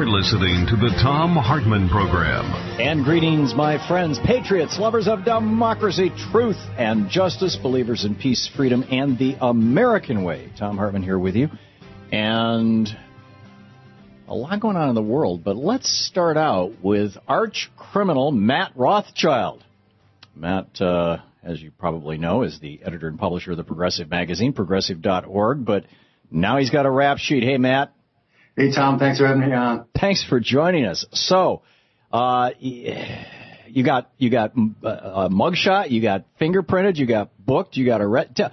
You're listening to the Thom Hartmann Program. And greetings, my friends, patriots, lovers of democracy, truth, and justice, believers in peace, freedom, and the American way. Thom Hartmann here with you. And a lot going on in the world, but let's start out with arch criminal Matt Rothschild. Matt, as you probably know, is the editor and publisher of the Progressive magazine, progressive.org, but now he's got a rap sheet. Hey, Matt. Hey, Tom. Thanks for having me on. Thanks for joining us. So, you got a mugshot, you got fingerprinted, you got booked, you got arrested.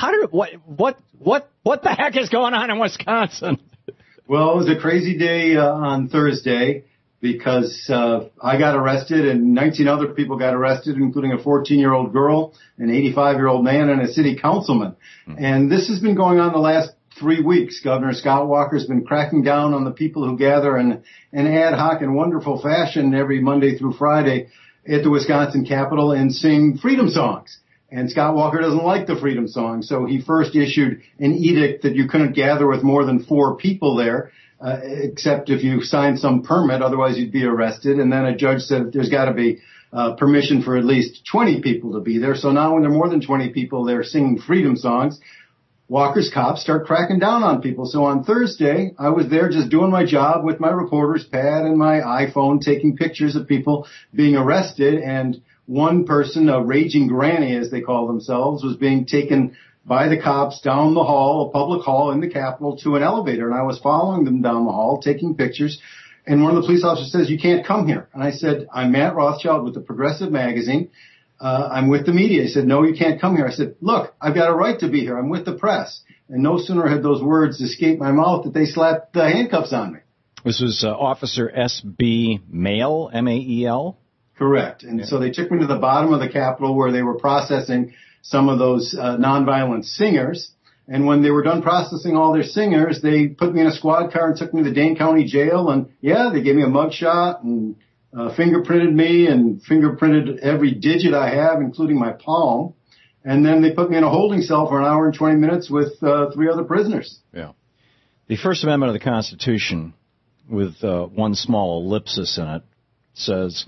What the heck is going on in Wisconsin? Well, it was a crazy day on Thursday because I got arrested and 19 other people got arrested, including a 14-year-old girl, an 85-year-old man, and a city councilman. And this has been going on the last 3 weeks. Governor Scott Walker has been cracking down on the people who gather in an ad hoc and wonderful fashion every Monday through Friday at the Wisconsin Capitol and sing freedom songs. And Scott Walker doesn't like the freedom song, so he first issued an edict that you couldn't gather with more than 4 people there, except if you signed some permit, otherwise you'd be arrested. And then a judge said there's got to be permission for at least 20 people to be there. So now when there are more than 20 people there singing freedom songs, Walker's cops start cracking down on people. So on Thursday, I was there just doing my job with my reporter's pad and my iPhone, taking pictures of people being arrested. And one person, a raging granny, as they call themselves, was being taken by the cops down the hall, a public hall in the Capitol, to an elevator. And I was following them down the hall, taking pictures. And one of the police officers says, "You can't come here." And I said, "I'm Matt Rothschild with the Progressive magazine. I'm with the media." He said, "No, you can't come here." I said, "Look, I've got a right to be here. I'm with the press." And no sooner had those words escaped my mouth that they slapped the handcuffs on me. This was Officer S.B. Mael, M-A-E-L? Correct. And so they took me to the bottom of the Capitol where they were processing some of those nonviolent singers. And when they were done processing all their singers, they put me in a squad car and took me to the Dane County Jail. And, yeah, they gave me a mugshot and fingerprinted me and fingerprinted every digit I have, including my palm. And then they put me in a holding cell for an hour and 20 minutes with 3 other prisoners. Yeah. The First Amendment of the Constitution, with one small ellipsis in it, says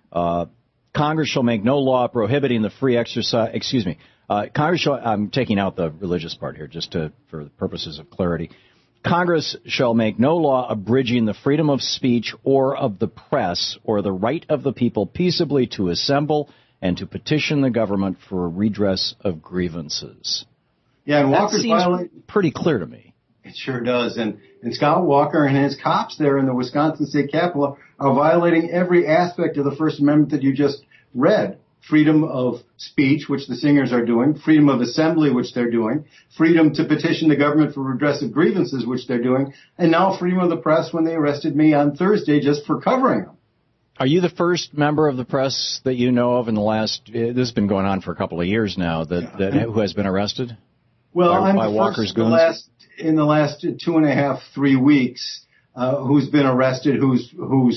Congress shall make no law prohibiting the free exercise. Congress shall. I'm taking out the religious part here just for the purposes of clarity. Congress shall make no law abridging the freedom of speech or of the press or the right of the people peaceably to assemble and to petition the government for a redress of grievances. Yeah, and Walker's that seems pretty clear to me. It sure does. And Scott Walker and his cops there in the Wisconsin State Capitol are violating every aspect of the First Amendment that you just read. Freedom of speech, which the singers are doing, freedom of assembly, which they're doing, freedom to petition the government for redress of grievances, which they're doing, and now freedom of the press when they arrested me on Thursday just for covering them. Are you the first member of the press that you know of in the last, this has been going on for a couple of years now, who has been arrested? Well, I'm the Walker's first in the last 2.5, 3 weeks, who's been arrested, who's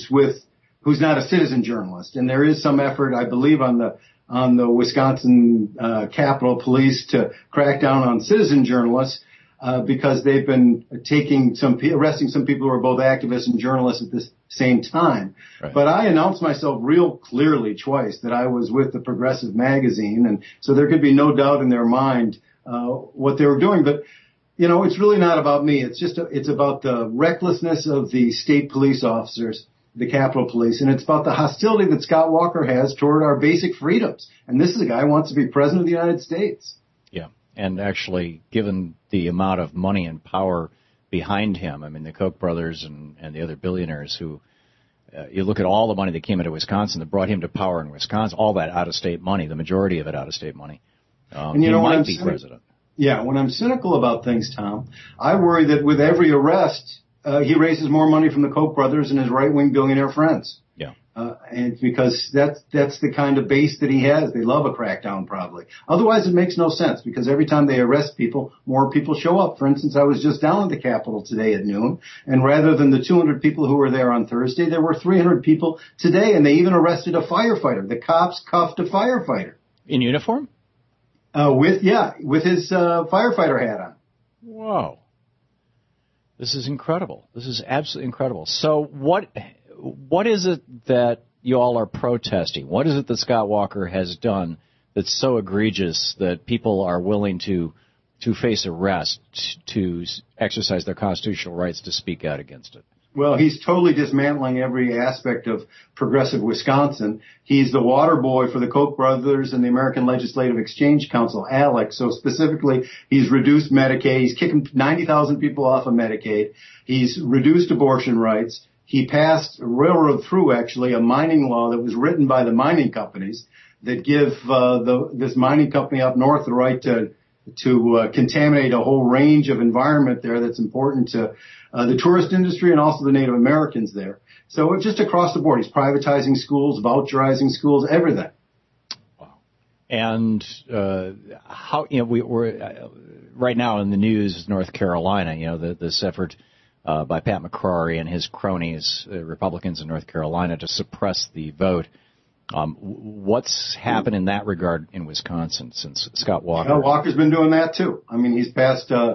not a citizen journalist. And there is some effort, I believe, on the Wisconsin Capitol Police to crack down on citizen journalists because they've been arresting some people who are both activists and journalists at the same time. Right. But I announced myself real clearly twice that I was with the Progressive magazine, and so there could be no doubt in their mind what they were doing. But you know, it's really not about me. It's about the recklessness of the state police officers, the Capitol Police, and it's about the hostility that Scott Walker has toward our basic freedoms. And this is a guy who wants to be president of the United States. Yeah, and actually, given the amount of money and power behind him, I mean, the Koch brothers and the other billionaires who, you look at all the money that came into Wisconsin that brought him to power in Wisconsin, all that out-of-state money, the majority of it out-of-state money. And he might be president. Yeah, when I'm cynical about things, Tom, I worry that with every arrest, he raises more money from the Koch brothers and his right-wing billionaire friends. Yeah. And because that's the kind of base that he has. They love a crackdown, probably. Otherwise, it makes no sense because every time they arrest people, more people show up. For instance, I was just down at the Capitol today at noon, and rather than the 200 people who were there on Thursday, there were 300 people today, and they even arrested a firefighter. The cops cuffed a firefighter. In uniform? With his firefighter hat on. Whoa. This is incredible. This is absolutely incredible. So what is it that you all are protesting? What is it that Scott Walker has done that's so egregious that people are willing to face arrest to exercise their constitutional rights to speak out against it? Well, he's totally dismantling every aspect of progressive Wisconsin. He's the water boy for the Koch brothers and the American Legislative Exchange Council, ALEC. So specifically, he's reduced Medicaid. He's kicking 90,000 people off of Medicaid. He's reduced abortion rights. He passed, railroad through actually, a mining law that was written by the mining companies that give this mining company up north the right to contaminate a whole range of environment there that's important to the tourist industry and also the Native Americans there. So it's just across the board. He's privatizing schools, voucherizing schools, everything. Wow. And how, we're right now in the news, North Carolina, this effort by Pat McCrory and his cronies, Republicans in North Carolina, to suppress the vote. What's happened in that regard in Wisconsin since Scott Walker? Yeah, Walker's been doing that too. I mean, he's passed a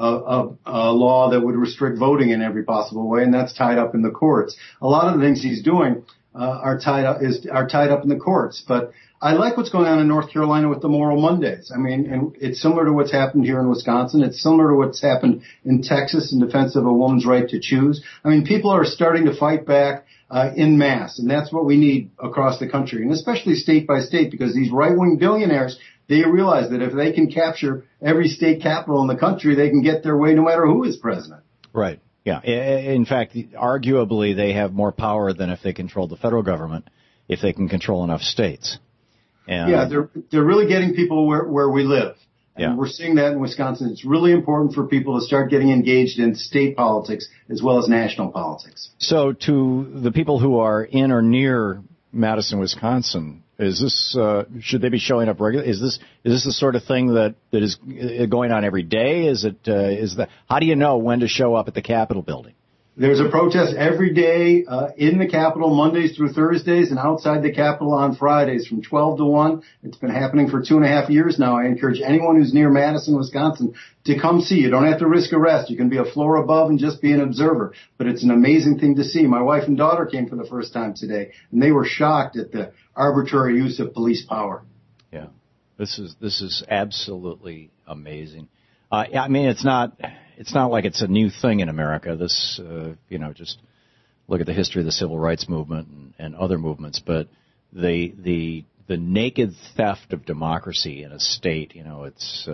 law that would restrict voting in every possible way, and that's tied up in the courts. A lot of the things he's doing are tied up in the courts. But I like what's going on in North Carolina with the Moral Mondays. I mean, and it's similar to what's happened here in Wisconsin. It's similar to what's happened in Texas in defense of a woman's right to choose. I mean, people are starting to fight back in mass, and that's what we need across the country, and especially state by state, because these right-wing billionaires, they realize that if they can capture every state capital in the country, they can get their way no matter who is president. Right. Yeah. In fact, arguably, they have more power than if they controlled the federal government, if they can control enough states. And yeah, they're really getting people where we live. And yeah, we're seeing that in Wisconsin. It's really important for people to start getting engaged in state politics as well as national politics. So to the people who are in or near Madison, Wisconsin, is this should they be showing up regularly? Is this the sort of thing that is going on every day? How do you know when to show up at the Capitol building? There's a protest every day in the Capitol, Mondays through Thursdays, and outside the Capitol on Fridays from 12 to 1. It's been happening for 2.5 years now. I encourage anyone who's near Madison, Wisconsin, to come see. You don't have to risk arrest. You can be a floor above and just be an observer. But it's an amazing thing to see. My wife and daughter came for the first time today, and they were shocked at the arbitrary use of police power. Yeah, this is absolutely amazing. I mean, it's not like it's a new thing in America. This, just look at the history of the civil rights movement and other movements. But the naked theft of democracy in a state, it's.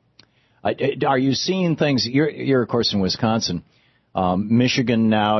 Are you seeing things? You're of course in Wisconsin, Michigan now.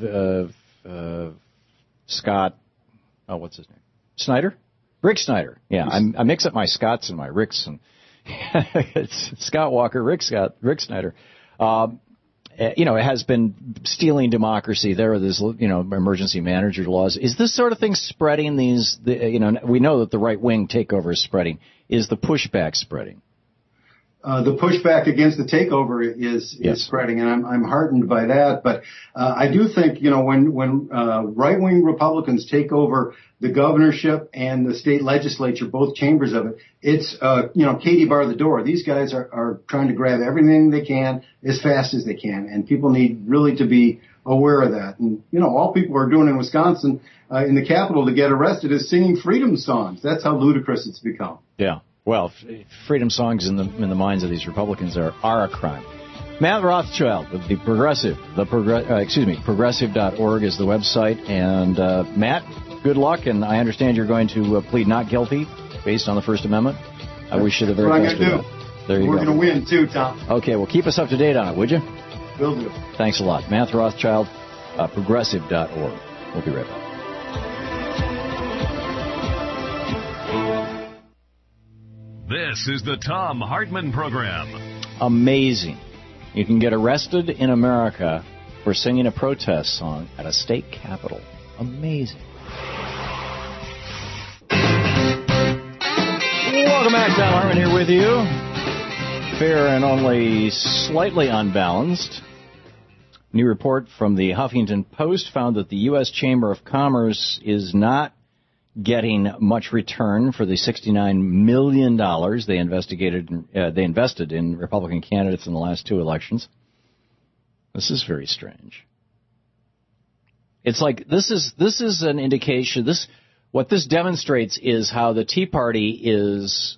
Scott, what's his name? Snyder, Rick Snyder. Yeah, I mix up my Scotts and my Ricks and. It's Scott Walker, Rick Snyder. It has been stealing democracy. There are these, emergency manager laws. Is this sort of thing spreading? We know that the right wing takeover is spreading. Is the pushback spreading? The pushback against the takeover is spreading, and I'm heartened by that. But I do think, when right-wing Republicans take over the governorship and the state legislature, both chambers of it, it's, Katie bar the door. These guys are trying to grab everything they can as fast as they can, and people need really to be aware of that. And, all people are doing in Wisconsin, in the Capitol to get arrested is singing freedom songs. That's how ludicrous it's become. Yeah. Well, freedom songs in the minds of these Republicans are a crime. Matt Rothschild with the Progressive. Progressive.org is the website. And Matt, good luck. And I understand you're going to plead not guilty based on the First Amendment. I wish you the very best. That's what I'm going to do. There you go. We're going to win too, Tom. Okay, well, keep us up to date on it, would you? Will do. Thanks a lot. Matt Rothschild, Progressive.org. We'll be right back. This is the Thom Hartmann Program. Amazing. You can get arrested in America for singing a protest song at a state capitol. Amazing. Welcome back. Thom Hartmann here with you. Fair and only slightly unbalanced. New report from the Huffington Post found that the U.S. Chamber of Commerce is not getting much return for the $69 million they invested in Republican candidates in the last two elections. This is very strange. It's like this is an indication. What this demonstrates is how the Tea Party is.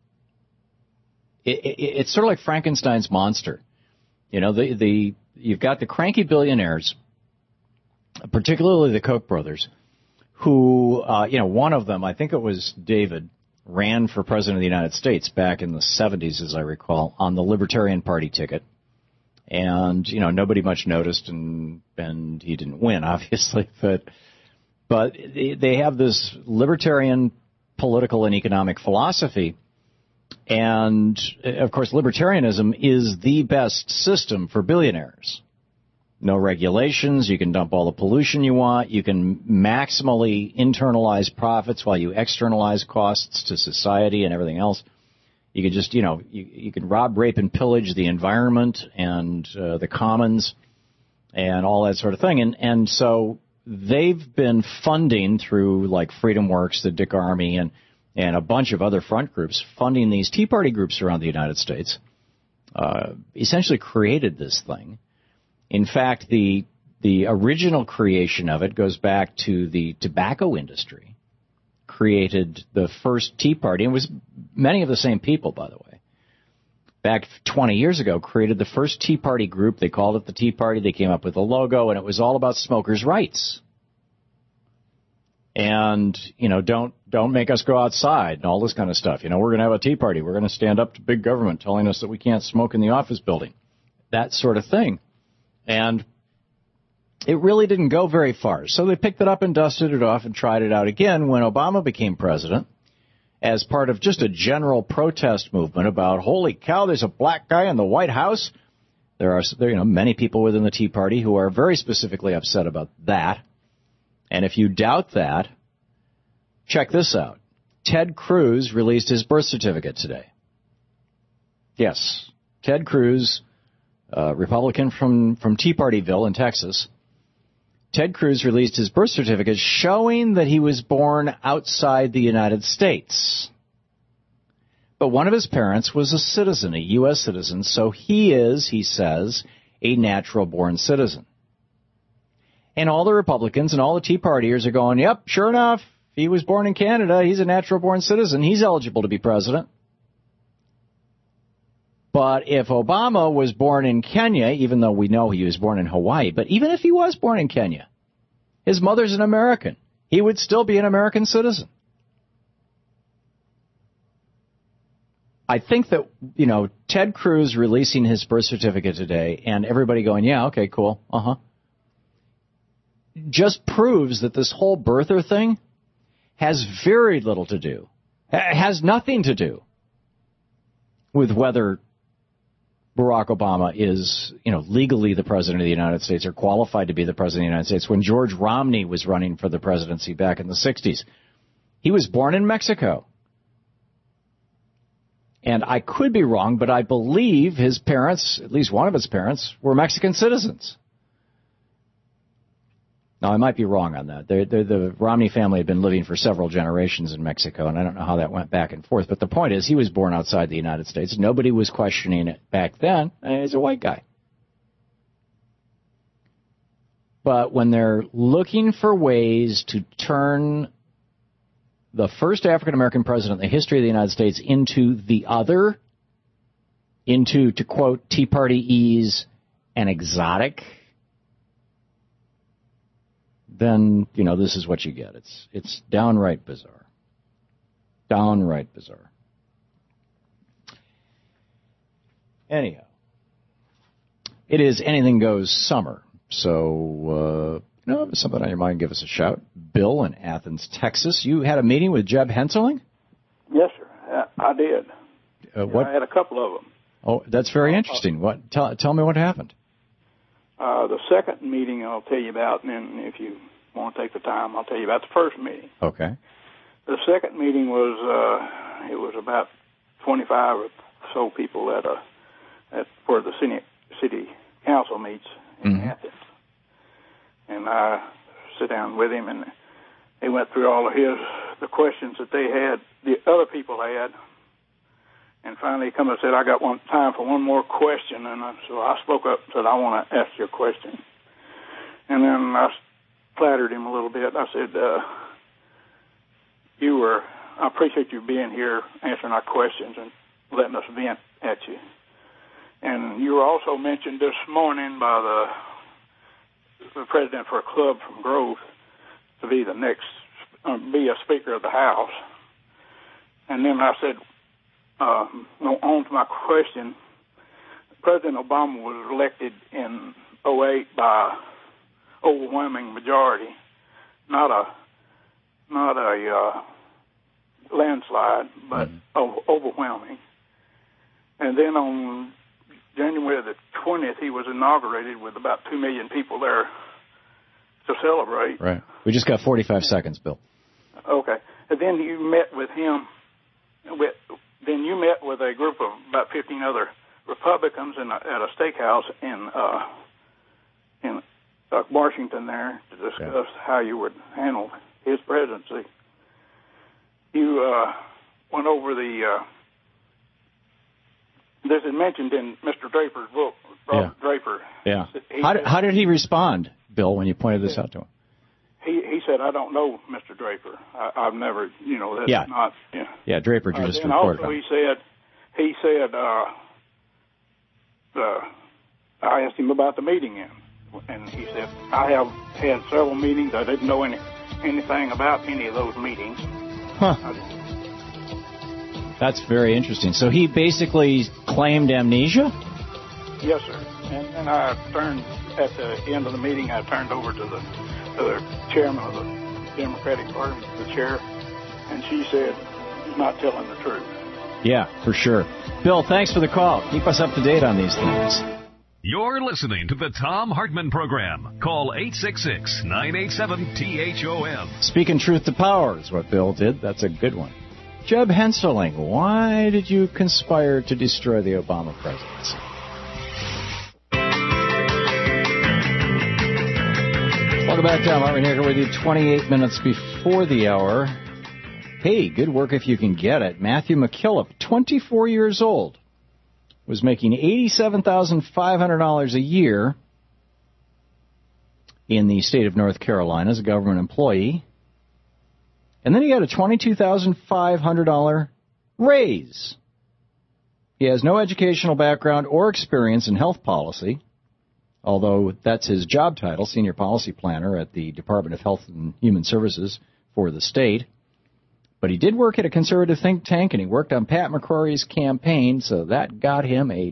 It's sort of like Frankenstein's monster. You know, you've got the cranky billionaires, particularly the Koch brothers, who one of them, I think it was David, ran for president of the United States back in the 70s, as I recall, on the Libertarian Party ticket. And, nobody much noticed, and he didn't win, obviously. But they have this libertarian political and economic philosophy. And, of course, libertarianism is the best system for billionaires. No regulations. You can dump all the pollution you want. You can maximally internalize profits while you externalize costs to society and everything else. You can just, you can rob, rape, and pillage the environment and the commons and all that sort of thing. And so they've been funding through, like, Freedom Works, the Dick Army, and a bunch of other front groups, funding these Tea Party groups around the United States, essentially created this thing. In fact, the original creation of it goes back to the tobacco industry. Created the first Tea Party, and it was many of the same people, by the way. Back 20 years ago, created the first Tea Party group. They called it the Tea Party. They came up with a logo, and it was all about smokers' rights. And, don't make us go outside and all this kind of stuff. We're going to have a Tea Party. We're going to stand up to big government telling us that we can't smoke in the office building. That sort of thing. And it really didn't go very far. So they picked it up and dusted it off and tried it out again when Obama became president as part of just a general protest movement about, holy cow, there's a black guy in the White House. There are many people within the Tea Party who are very specifically upset about that. And if you doubt that, check this out. Ted Cruz released his birth certificate today. Yes, Ted Cruz, Republican from Tea Partyville in Texas. Ted Cruz released his birth certificate showing that he was born outside the United States. But one of his parents was a citizen, a U.S. citizen, so he is, he says, a natural-born citizen. And all the Republicans and all the Tea Partiers are going, yep, sure enough, he was born in Canada, he's a natural-born citizen, he's eligible to be president. But if Obama was born in Kenya, even though we know he was born in Hawaii, but even if he was born in Kenya, his mother's an American, he would still be an American citizen. I think that, Ted Cruz releasing his birth certificate today and everybody going, yeah, okay, cool, just proves that this whole birther thing has very little to do, has nothing to do with whether Barack Obama is, legally the president of the United States or qualified to be the president of the United States. When George Romney was running for the presidency back in the 60s, he was born in Mexico. And I could be wrong, but I believe his parents, at least one of his parents, were Mexican citizens. Now, I might be wrong on that. The Romney family had been living for several generations in Mexico, and I don't know how that went back and forth. But the point is, he was born outside the United States. Nobody was questioning it back then. He's a white guy. But when they're looking for ways to turn the first African-American president in the history of the United States into the other, into, to quote Tea Party-ese, an exotic, then, this is what you get. It's downright bizarre. Downright bizarre. Anyhow, it is Anything Goes summer. So, if something on your mind, give us a shout. Bill in Athens, Texas. You had a meeting with Jeb Henseling? Yes, sir. I did. What? I had a couple of them. Oh, that's very interesting. What? Tell me what happened. The second meeting I'll tell you about, and then if you want to take the time, I'll tell you about the first meeting. Okay. The second meeting was it was about 25 or so people at where the city council meets in Athens, and I sit down with him, and he went through all of the questions that they had, the other people had, And finally he come and said, I got time for one more question. And so I spoke up and said, I want to ask you a question. And then I flattered him a little bit. I said, I appreciate you being here, answering our questions and letting us vent at you. And you were also mentioned this morning by the president for a club from Grove to be the next, be a Speaker of the House. And then I said, on to my question, President Obama was elected in 2008 by overwhelming majority, not a landslide, but overwhelming. And then on January the 20th, he was inaugurated with about 2 million people there to celebrate. Right. We just got 45 seconds, Bill. Okay. And then you met with him. Then you met with a group of about 15 other Republicans at a steakhouse in Washington there to discuss how you would handle his presidency. You went over this is mentioned in Mr. Draper's book, Robert Draper. Yeah. How did he respond, Bill, when you pointed this out to him? He said, I don't know Mr. Draper. I've never, that's not. Yeah. Yeah, Draper just and reported also on. He said, I asked him about the meeting, and he said, I have had several meetings. I didn't know anything about any of those meetings. Huh. That's very interesting. So he basically claimed amnesia? Yes, sir. And I turned, at the end of the meeting, I turned over to the chairman of the Democratic Party, the chair, and she said, he's not telling the truth. Yeah, for sure. Bill, thanks for the call. Keep us up to date on these things. You're listening to the Thom Hartmann Program. Call 866-987-THOM. Speaking truth to power is what Bill did. That's a good one. Jeb Henseling, why did you conspire to destroy the Obama presidency? Welcome back, Thom Hartmann here with you 28 minutes before the hour. Hey, good work if you can get it. Matthew McKillop, 24 years old, was making $87,500 a year in the state of North Carolina as a government employee. And then he got a $22,500 raise. He has no educational background or experience in health policy, although that's his job title, Senior Policy Planner at the Department of Health and Human Services for the state. But he did work at a conservative think tank, and he worked on Pat McCrory's campaign, so that got him a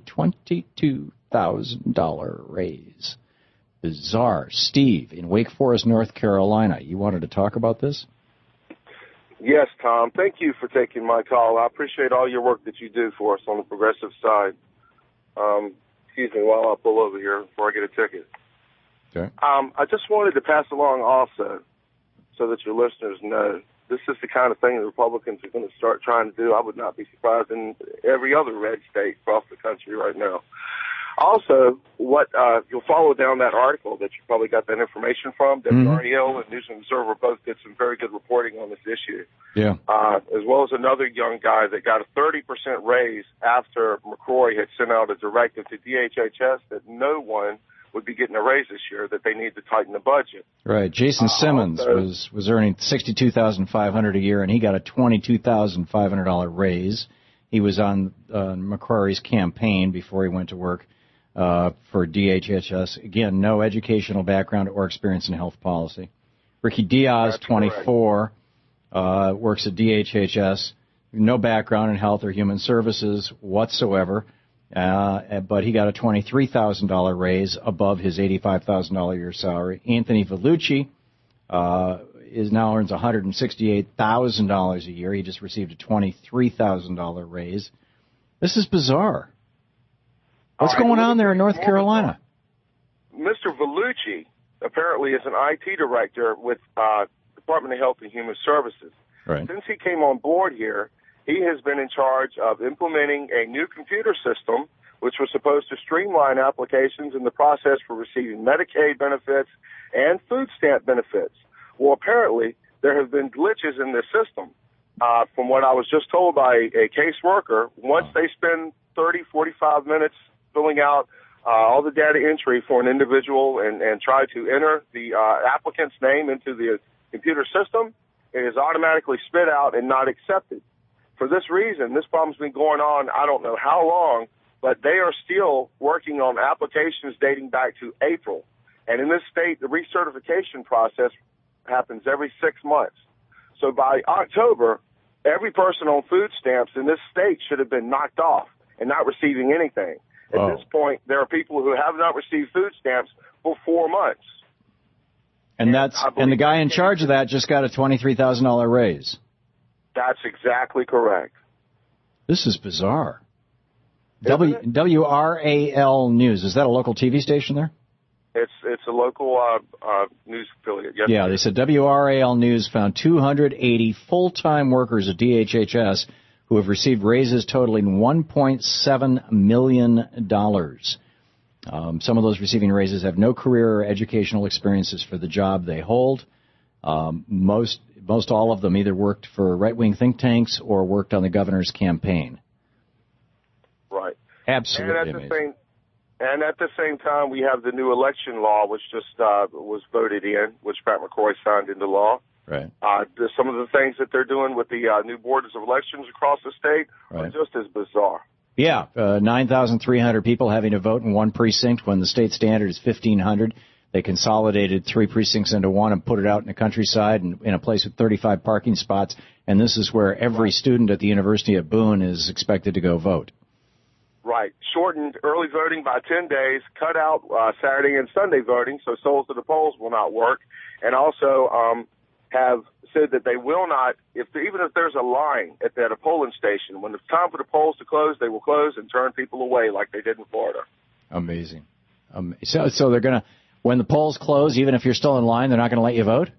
$22,000 raise. Bizarre. Steve, in Wake Forest, North Carolina, you wanted to talk about this? Yes, Tom. Thank you for taking my call. I appreciate all your work that you do for us on the progressive side. Excuse me while I pull over here before I get a ticket. Okay. I just wanted to pass along also so that your listeners know this is the kind of thing the Republicans are going to start trying to do. I would not be surprised in every other red state across the country right now. Also, you'll follow down that article that you probably got that information from. WREL and News and Observer both did some very good reporting on this issue. Yeah. As well as another young guy that got a 30% raise after McCrory had sent out a directive to DHHS that no one would be getting a raise this year, that they need to tighten the budget. Right. Jason Simmons was earning $62,500 a year, and he got a $22,500 raise. He was on McCrory's campaign before he went to work for DHHS. Again, no educational background or experience in health policy. Ricky Diaz, 24, works at DHHS. No background in health or human services whatsoever. But he got a $23,000 raise above his $85,000 a year salary. Anthony Vellucci now earns $168,000 a year. He just received a $23,000 raise. This is bizarre. What's going on there in North Carolina? Mr. Vellucci apparently is an IT director with Department of Health and Human Services. Right. Since he came on board here, he has been in charge of implementing a new computer system, which was supposed to streamline applications in the process for receiving Medicaid benefits and food stamp benefits. Well, apparently, there have been glitches in this system. from what I was just told by a caseworker, once they spend 30, 45 minutes filling out all the data entry for an individual and try to enter the applicant's name into the computer system, it is automatically spit out and not accepted. For this reason, this problem's been going on I don't know how long, but they are still working on applications dating back to April. And in this state, the recertification process happens every 6 months. So by October, every person on food stamps in this state should have been knocked off and not receiving anything. At this point, there are people who have not received food stamps for 4 months. And the guy in charge of that just got a $23,000 raise. That's exactly correct. This is bizarre. WRAL News, is that a local TV station there? It's a local news affiliate. Yes, yeah, they said WRAL News found 280 full-time workers at DHHS who have received raises totaling $1.7 million. Some of those receiving raises have no career or educational experiences for the job they hold. Most all of them either worked for right-wing think tanks or worked on the governor's campaign. Right. Absolutely amazing. And at the same time, we have the new election law, which just was voted in, which Pat McCrory signed into law. Right. Some of the things that they're doing with the new boards of elections across the state are just as bizarre. Yeah, 9,300 people having to vote in one precinct when the state standard is 1,500. They consolidated 3 precincts into one and put it out in the countryside and in a place with 35 parking spots. And this is where every student at the University of Boone is expected to go vote. Right. Shortened early voting by 10 days, cut out Saturday and Sunday voting, so souls to the polls will not work, and also have said that they will not, even if there's a line at a polling station, when it's time for the polls to close, they will close and turn people away like they did in Florida. Amazing. So they're going to, when the polls close, even if you're still in line, they're not going to let you vote?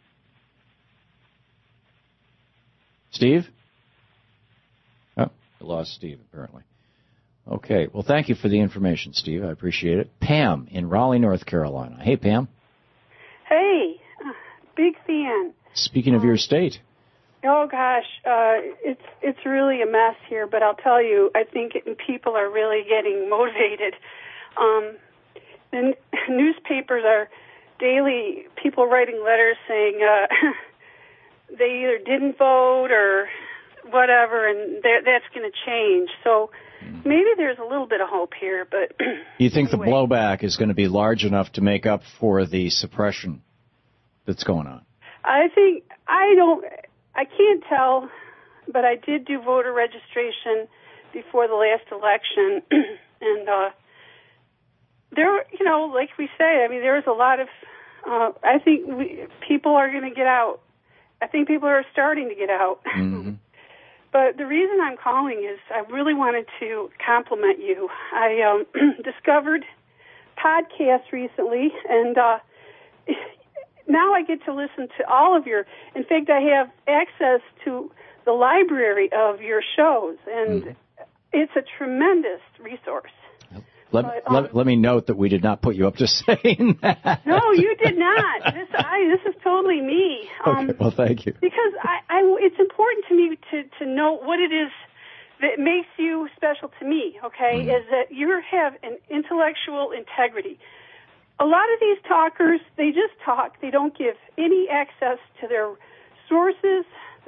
Steve? Oh, I lost Steve, apparently. Okay. Well, thank you for the information, Steve. I appreciate it. Pam in Raleigh, North Carolina. Hey, Pam. Hey. Big fan. Speaking of your state. Oh, gosh. It's really a mess here, but I'll tell you, I think people are really getting motivated. The newspapers are daily people writing letters saying they either didn't vote or whatever, and that's going to change. So maybe there's a little bit of hope here, but you think anyway, the blowback is going to be large enough to make up for the suppression that's going on? I can't tell, but I did do voter registration before the last election, and there, like we say, I mean, there's a lot of, I think people are going to get out. I think people are starting to get out. Mm-hmm. But the reason I'm calling is I really wanted to compliment you. I discovered podcasts recently, and now I get to listen to all of your, in fact, I have access to the library of your shows, and it's a tremendous resource. Let me note that we did not put you up to saying that. No, you did not. This is totally me. Okay, well, thank you. Because it's important to me to know what it is that makes you special to me, okay, is that you have an intellectual integrity. A lot of these talkers, they just talk. They don't give any access to their sources.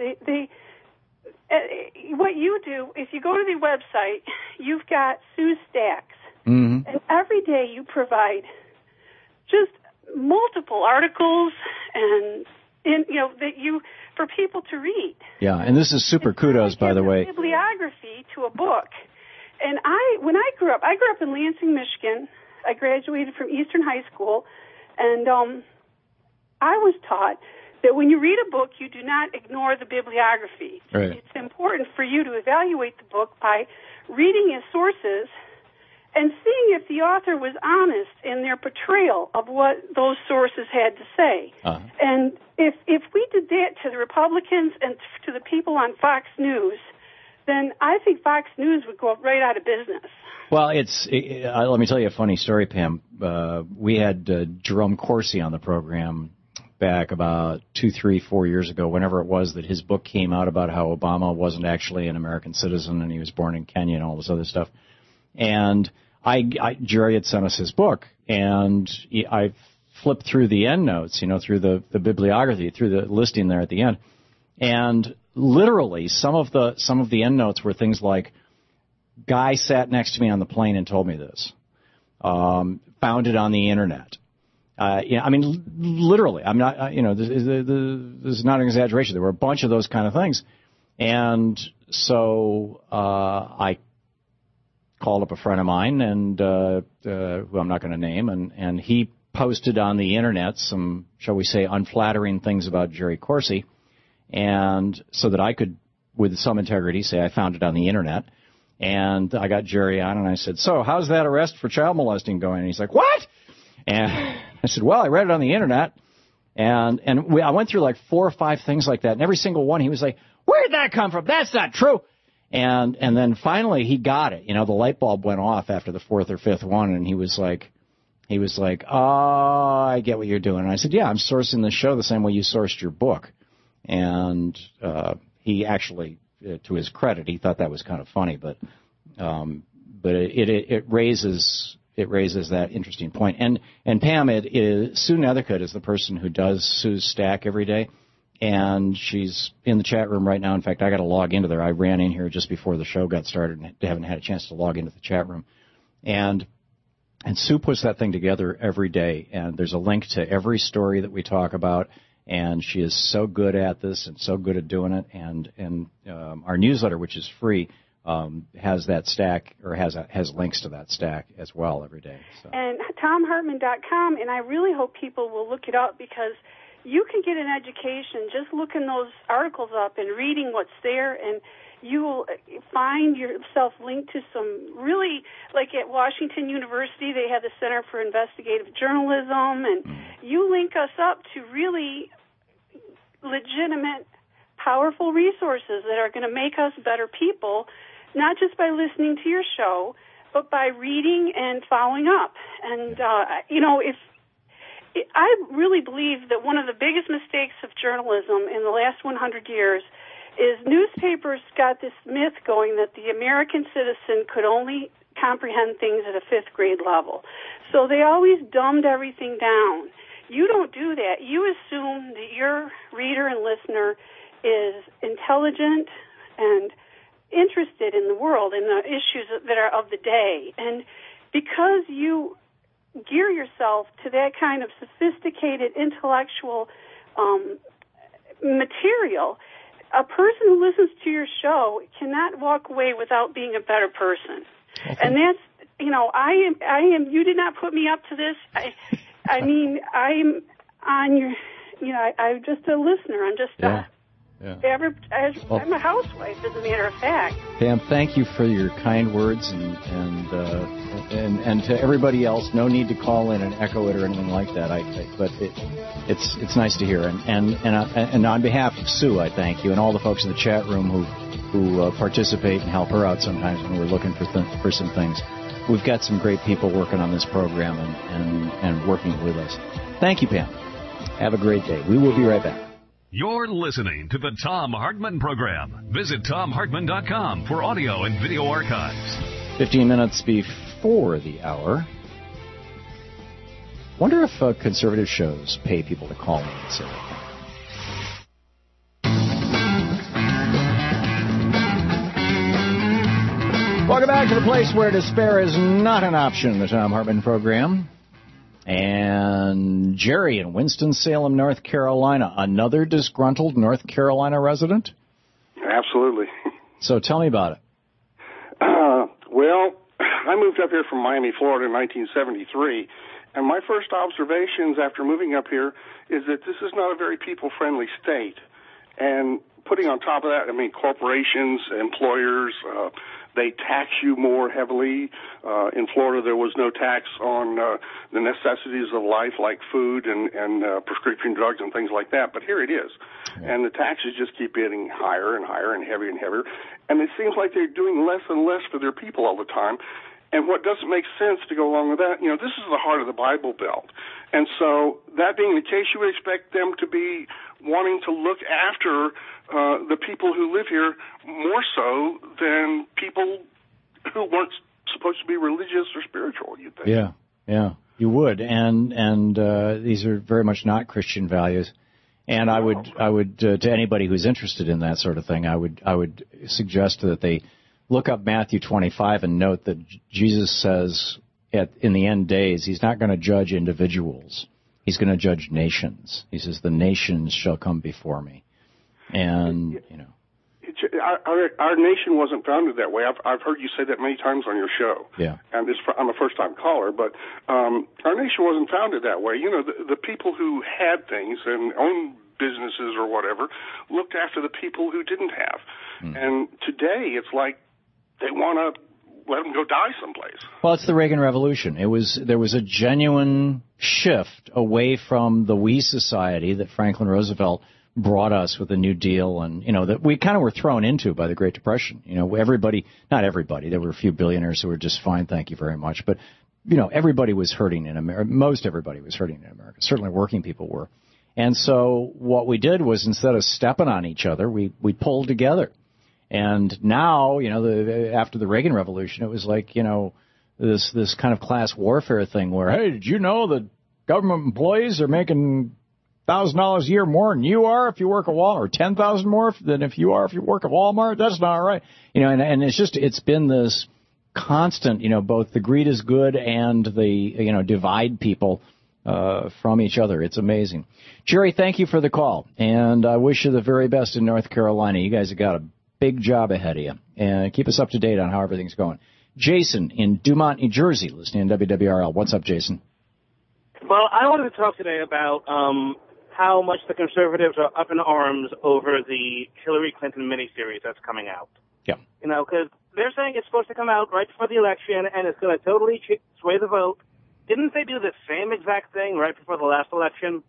What you do, if you go to the website, you've got Sue Stacks. Mm-hmm. And every day you provide just multiple articles and that you for people to read. Yeah, and this is super kudos, by the way. Bibliography to a book. And when I grew up in Lansing, Michigan. I graduated from Eastern High School, and I was taught that when you read a book, you do not ignore the bibliography. Right. It's important for you to evaluate the book by reading its sources and seeing if the author was honest in their portrayal of what those sources had to say. Uh-huh. And if we did that to the Republicans and to the people on Fox News, then I think Fox News would go right out of business. Well, let me tell you a funny story, Pam. We had Jerome Corsi on the program back about 2, 3, 4 years ago, whenever it was, that his book came out about how Obama wasn't actually an American citizen and he was born in Kenya and all this other stuff. And Jerry had sent us his book, and I flipped through the endnotes, through the bibliography, through the listing there at the end, and literally some of the endnotes were things like, "Guy sat next to me on the plane and told me this. Found it on the internet." Literally. I'm not. This is not an exaggeration. There were a bunch of those kind of things, and so I called up a friend of mine, and who I'm not going to name, and he posted on the internet some, shall we say, unflattering things about Jerry Corsi, and so that I could, with some integrity, say I found it on the internet. And I got Jerry on, and I said, "So, how's that arrest for child molesting going?" And he's like, "What?" And I said, "Well, I read it on the internet." And I went through like 4 or 5 things like that, and every single one he was like, "Where'd that come from? That's not true." And then finally he got it. The light bulb went off after the 4th or 5th one, and he was like, "Oh, I get what you're doing." And I said, "Yeah, I'm sourcing the show the same way you sourced your book." And he actually, to his credit, he thought that was kind of funny, but it raises that interesting point. And Pam, Sue Nethercutt is the person who does Sue's stack every day, and she's in the chat room right now. In fact, I got to log into there. I ran in here just before the show got started and haven't had a chance to log into the chat room. And Sue puts that thing together every day, and there's a link to every story that we talk about. And she is so good at this and so good at doing it. And our newsletter, which is free, has that stack, or has links to that stack as well every day. So. And TomHartman.com, and I really hope people will look it up, because you can get an education just looking those articles up and reading what's there, and you will find yourself linked to some really, like at Washington University, they have the Center for Investigative Journalism, and you link us up to really legitimate, powerful resources that are going to make us better people, not just by listening to your show, but by reading and following up. And, I really believe that one of the biggest mistakes of journalism in the last 100 years is newspapers got this myth going that the American citizen could only comprehend things at a 5th grade level. So they always dumbed everything down. You don't do that. You assume that your reader and listener is intelligent and interested in the world and the issues that are of the day. And because you gear yourself to that kind of sophisticated intellectual material, a person who listens to your show cannot walk away without being a better person. Okay. And that's, I am, you did not put me up to this. I'm on your, I'm just a listener. I'm just I'm a housewife, as a matter of fact. Pam, thank you for your kind words, and to everybody else, no need to call in and echo it or anything like that. But it's nice to hear, and on behalf of Sue, I thank you, and all the folks in the chat room who participate and help her out sometimes when we're looking for some things. We've got some great people working on this program and working with us. Thank you, Pam. Have a great day. We will be right back. You're listening to the Thom Hartmann Program. Visit TomHartmann.com for audio and video archives. 15 minutes before the hour. Wonder if conservative shows pay people to call in and say that. Welcome back to the place where despair is not an option, the Thom Hartmann Program. And Jerry in Winston-Salem, North Carolina, another disgruntled North Carolina resident? Absolutely. So tell me about it. Well, I moved up here from Miami, Florida in 1973, and my first observations after moving up here is that this is not a very people-friendly state. And putting on top of that, corporations, employers, they tax you more heavily. In Florida, there was no tax on the necessities of life like food and prescription drugs and things like that. But here it is. Yeah. And the taxes just keep getting higher and higher and heavier and heavier. And it seems like they're doing less and less for their people all the time. And what doesn't make sense to go along with that, this is the heart of the Bible Belt. And so that being the case, you would expect them to be wanting to look after the people who live here more so than people who weren't supposed to be religious or spiritual, you'd think. Yeah, you would. And these are very much not Christian values. And I would to anybody who's interested in that sort of thing, I would suggest that they look up Matthew 25 and note that Jesus says in the end days, he's not going to judge individuals. He's going to judge nations. He says, the nations shall come before me. And, Our nation wasn't founded that way. I've heard you say that many times on your show. Yeah. And I'm a first-time caller, but our nation wasn't founded that way. The people who had things and owned businesses or whatever looked after the people who didn't have. And today it's like they want to let them go die someplace. Well, it's the Reagan Revolution. There was a genuine shift away from the we society that Franklin Roosevelt brought us with the New Deal, and that we kind of were thrown into by the Great Depression. Everybody, not everybody, there were a few billionaires who were just fine, thank you very much, but everybody was hurting in America. Most everybody was hurting in America. Certainly working people were. And so what we did was, instead of stepping on each other, we pulled together. And now, after the Reagan Revolution, it was like, this kind of class warfare thing where, hey, did you know that government employees are making $1,000 a year more than you are if you work at Walmart, or $10,000 more than if you work at Walmart? That's not right. And it's been this constant, both the greed is good and the, divide people from each other. It's amazing. Jerry, thank you for the call, and I wish you the very best in North Carolina. You guys have got a big job ahead of you, and keep us up to date on how everything's going. Jason in Dumont, New Jersey, listening to WWRL. What's up, Jason? Well, I wanted to talk today about how much the conservatives are up in arms over the Hillary Clinton miniseries that's coming out. Yeah. Because they're saying it's supposed to come out right before the election, and it's going to totally sway the vote. Didn't they do the same exact thing right before the last election?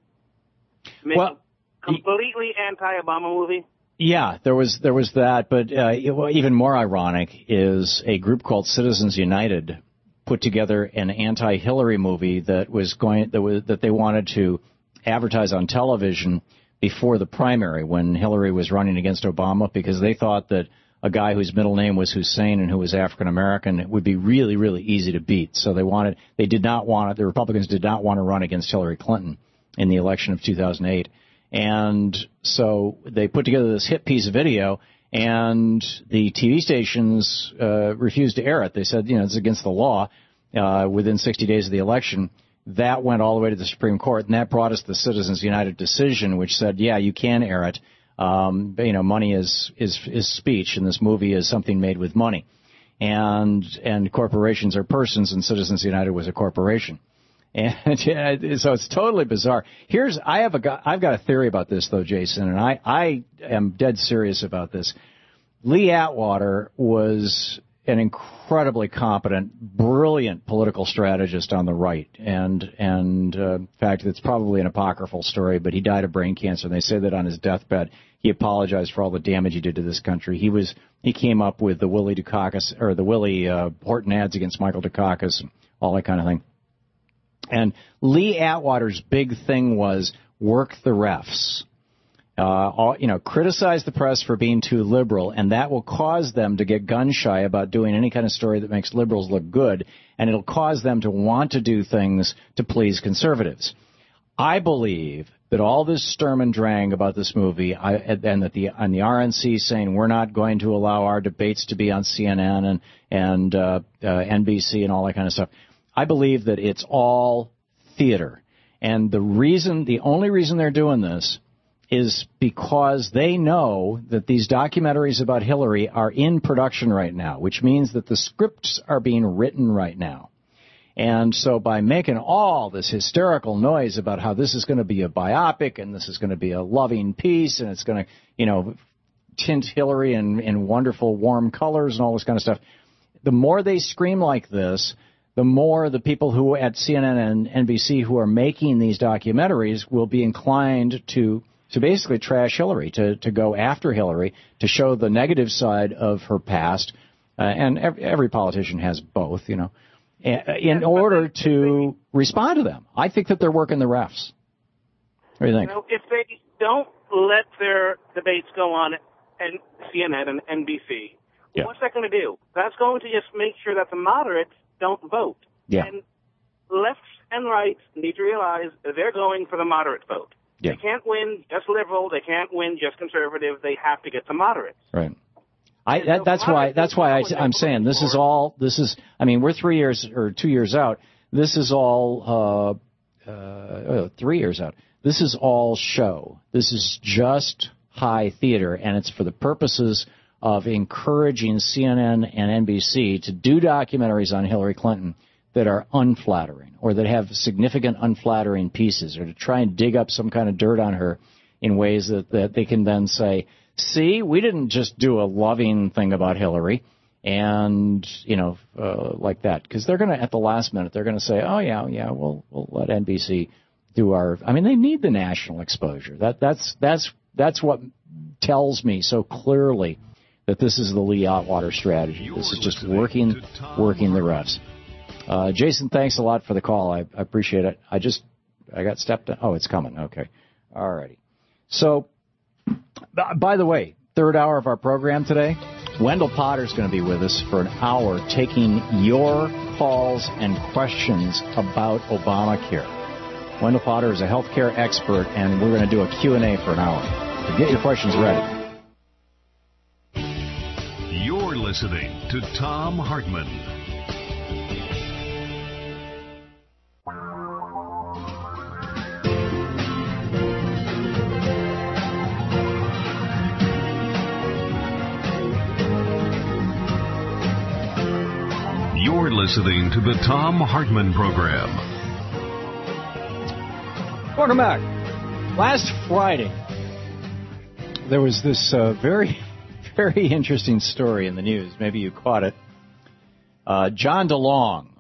Completely anti-Obama movie? Yeah, there was that, but even more ironic is a group called Citizens United put together an anti-Hillary movie that they wanted to advertise on television before the primary when Hillary was running against Obama, because they thought that a guy whose middle name was Hussein and who was African American would be really, really easy to beat. So the Republicans did not want to run against Hillary Clinton in the election of 2008. And so they put together this hit piece of video, and the TV stations refused to air it. They said, it's against the law within 60 days of the election. That went all the way to the Supreme Court, and that brought us the Citizens United decision, which said, yeah, you can air it. Money is speech, and this movie is something made with money. And corporations are persons, and Citizens United was a corporation. And so it's totally bizarre. I've got a theory about this, though, Jason, and I am dead serious about this. Lee Atwater was an incredibly competent, brilliant political strategist on the right. And in fact, it's probably an apocryphal story, but he died of brain cancer, and they say that on his deathbed he apologized for all the damage he did to this country. He came up with the Willie Dukakis, or the Willie Horton ads against Michael Dukakis, and all that kind of thing. And Lee Atwater's big thing was work the refs. Criticize the press for being too liberal, and that will cause them to get gun-shy about doing any kind of story that makes liberals look good, and it'll cause them to want to do things to please conservatives. I believe that all this sturm and drang about this movie, and that the RNC saying we're not going to allow our debates to be on CNN and NBC and all that kind of stuff, I believe that it's all theater. And the only reason they're doing this is because they know that these documentaries about Hillary are in production right now, which means that the scripts are being written right now. And so by making all this hysterical noise about how this is going to be a biopic and this is going to be a loving piece and it's going to, tint Hillary in wonderful warm colors and all this kind of stuff, the more they scream like this, the more the people who at CNN and NBC who are making these documentaries will be inclined to basically trash Hillary, to go after Hillary, to show the negative side of her past, and every politician has both, you know, in order to respond to them. I think that they're working the refs. What do you think? You know, if they don't let their debates go on CNN and NBC, what's that going to do? That's going to just make sure that the moderates don't vote. Yeah. And lefts and rights need to realize they're going for the moderate vote. Yeah. They can't win just liberal. They can't win just conservative. They have to get the moderates. Right. That's why I'm saying this is all. I mean, we're 3 years or 2 years out. This is all 3 years out. This is all show. This is just high theater, and it's for the purposes of encouraging CNN and NBC to do documentaries on Hillary Clinton that are unflattering or that have significant unflattering pieces, or to try and dig up some kind of dirt on her in ways that they can then say, see, we didn't just do a loving thing about Hillary, and, you know, like that. Because they're going to, at the last minute, they're going to say, oh, yeah, we'll let NBC do our, I mean, they need the national exposure. That's what tells me so clearly that this is the Lee Atwater strategy. This is just working the refs. Jason, thanks a lot for the call. I appreciate it. I got stepped on. Oh, it's coming. Okay. All righty. So, by the way, third hour of our program today, Wendell Potter's going to be with us for an hour taking your calls and questions about Obamacare. Wendell Potter is a healthcare expert, and we're going to do a Q&A for an hour. So get your questions ready. You're listening to Thom Hartmann. You're listening to the Thom Hartmann Program. Welcome back. Last Friday, there was this very, very interesting story in the news. Maybe you caught it. John DeLong.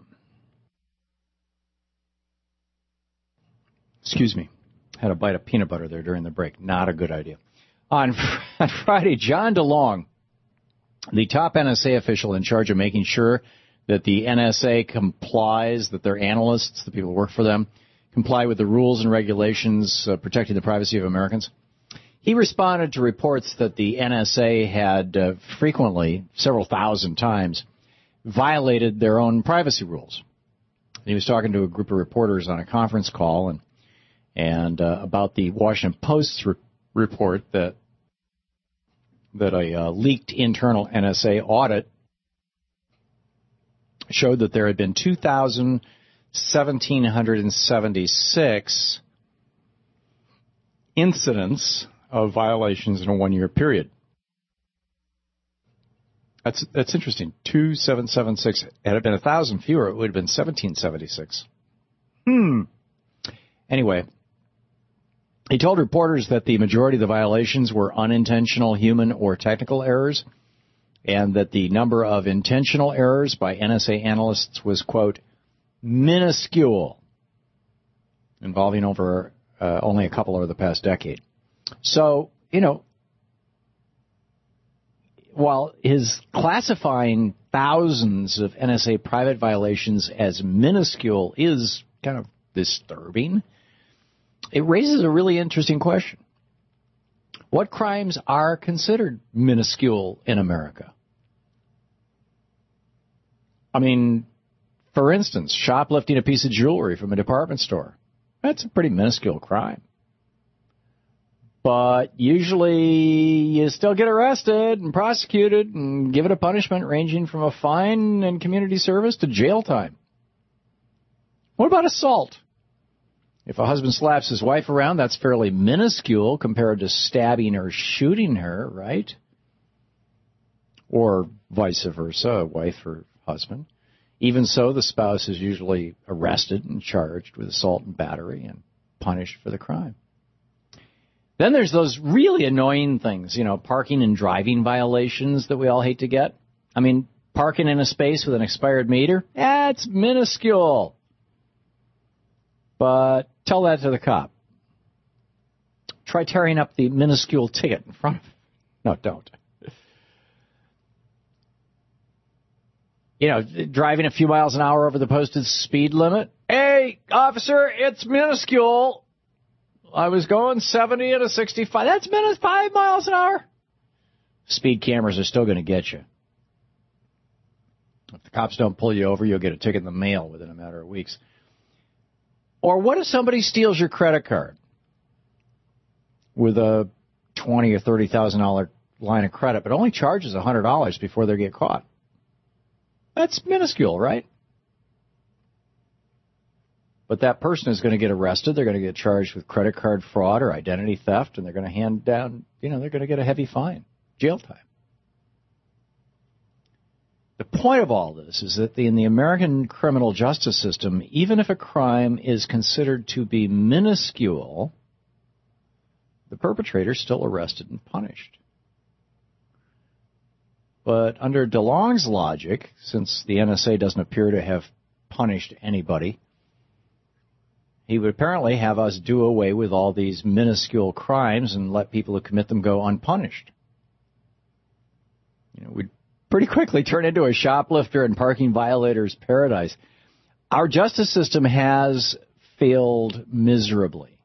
Excuse me. Had a bite of peanut butter there during the break. Not a good idea. On Friday, John DeLong, the top NSA official in charge of making sure that the NSA complies, that their analysts, the people who work for them, comply with the rules and regulations protecting the privacy of Americans. He responded to reports that the NSA had frequently, several thousand times, violated their own privacy rules. He was talking to a group of reporters on a conference call and about the Washington Post's report that a leaked internal NSA audit showed that there had been 2,1776 incidents of violations in a one-year period. That's interesting. 2,776. Had it been 1,000 fewer, it would have been 1,776. Anyway, he told reporters that the majority of the violations were unintentional human or technical errors, and that the number of intentional errors by NSA analysts was, quote, minuscule, involving over only a couple over the past decade. So, you know, while his classifying thousands of NSA private violations as minuscule is kind of disturbing, it raises a really interesting question. What crimes are considered minuscule in America? I mean, for instance, shoplifting a piece of jewelry from a department store. That's a pretty minuscule crime. But usually you still get arrested and prosecuted and given a punishment ranging from a fine and community service to jail time. What about assault? If a husband slaps his wife around, that's fairly minuscule compared to stabbing or shooting her, right? Or vice versa, a wife or husband. Even so, the spouse is usually arrested and charged with assault and battery and punished for the crime. Then there's those really annoying things, you know, parking and driving violations that we all hate to get. I mean, parking in a space with an expired meter, it's minuscule. But tell that to the cop. Try tearing up the minuscule ticket in front of him. No, don't. driving a few miles an hour over the posted speed limit. Hey, officer, it's minuscule. I was going 70 at a 65. That's 5 miles an hour. Speed cameras are still going to get you. If the cops don't pull you over, you'll get a ticket in the mail within a matter of weeks. Or what if somebody steals your credit card with a $20,000 or $30,000 line of credit, but only charges $100 before they get caught? That's minuscule, right? But that person is going to get arrested. They're going to get charged with credit card fraud or identity theft, and they're going to hand down, they're going to get a heavy fine, jail time. The point of all this is that in the American criminal justice system, even if a crime is considered to be minuscule, the perpetrator is still arrested and punished. But under DeLong's logic, since the NSA doesn't appear to have punished anybody, he would apparently have us do away with all these minuscule crimes and let people who commit them go unpunished. We'd pretty quickly turn into a shoplifter and parking violator's paradise. Our justice system has failed miserably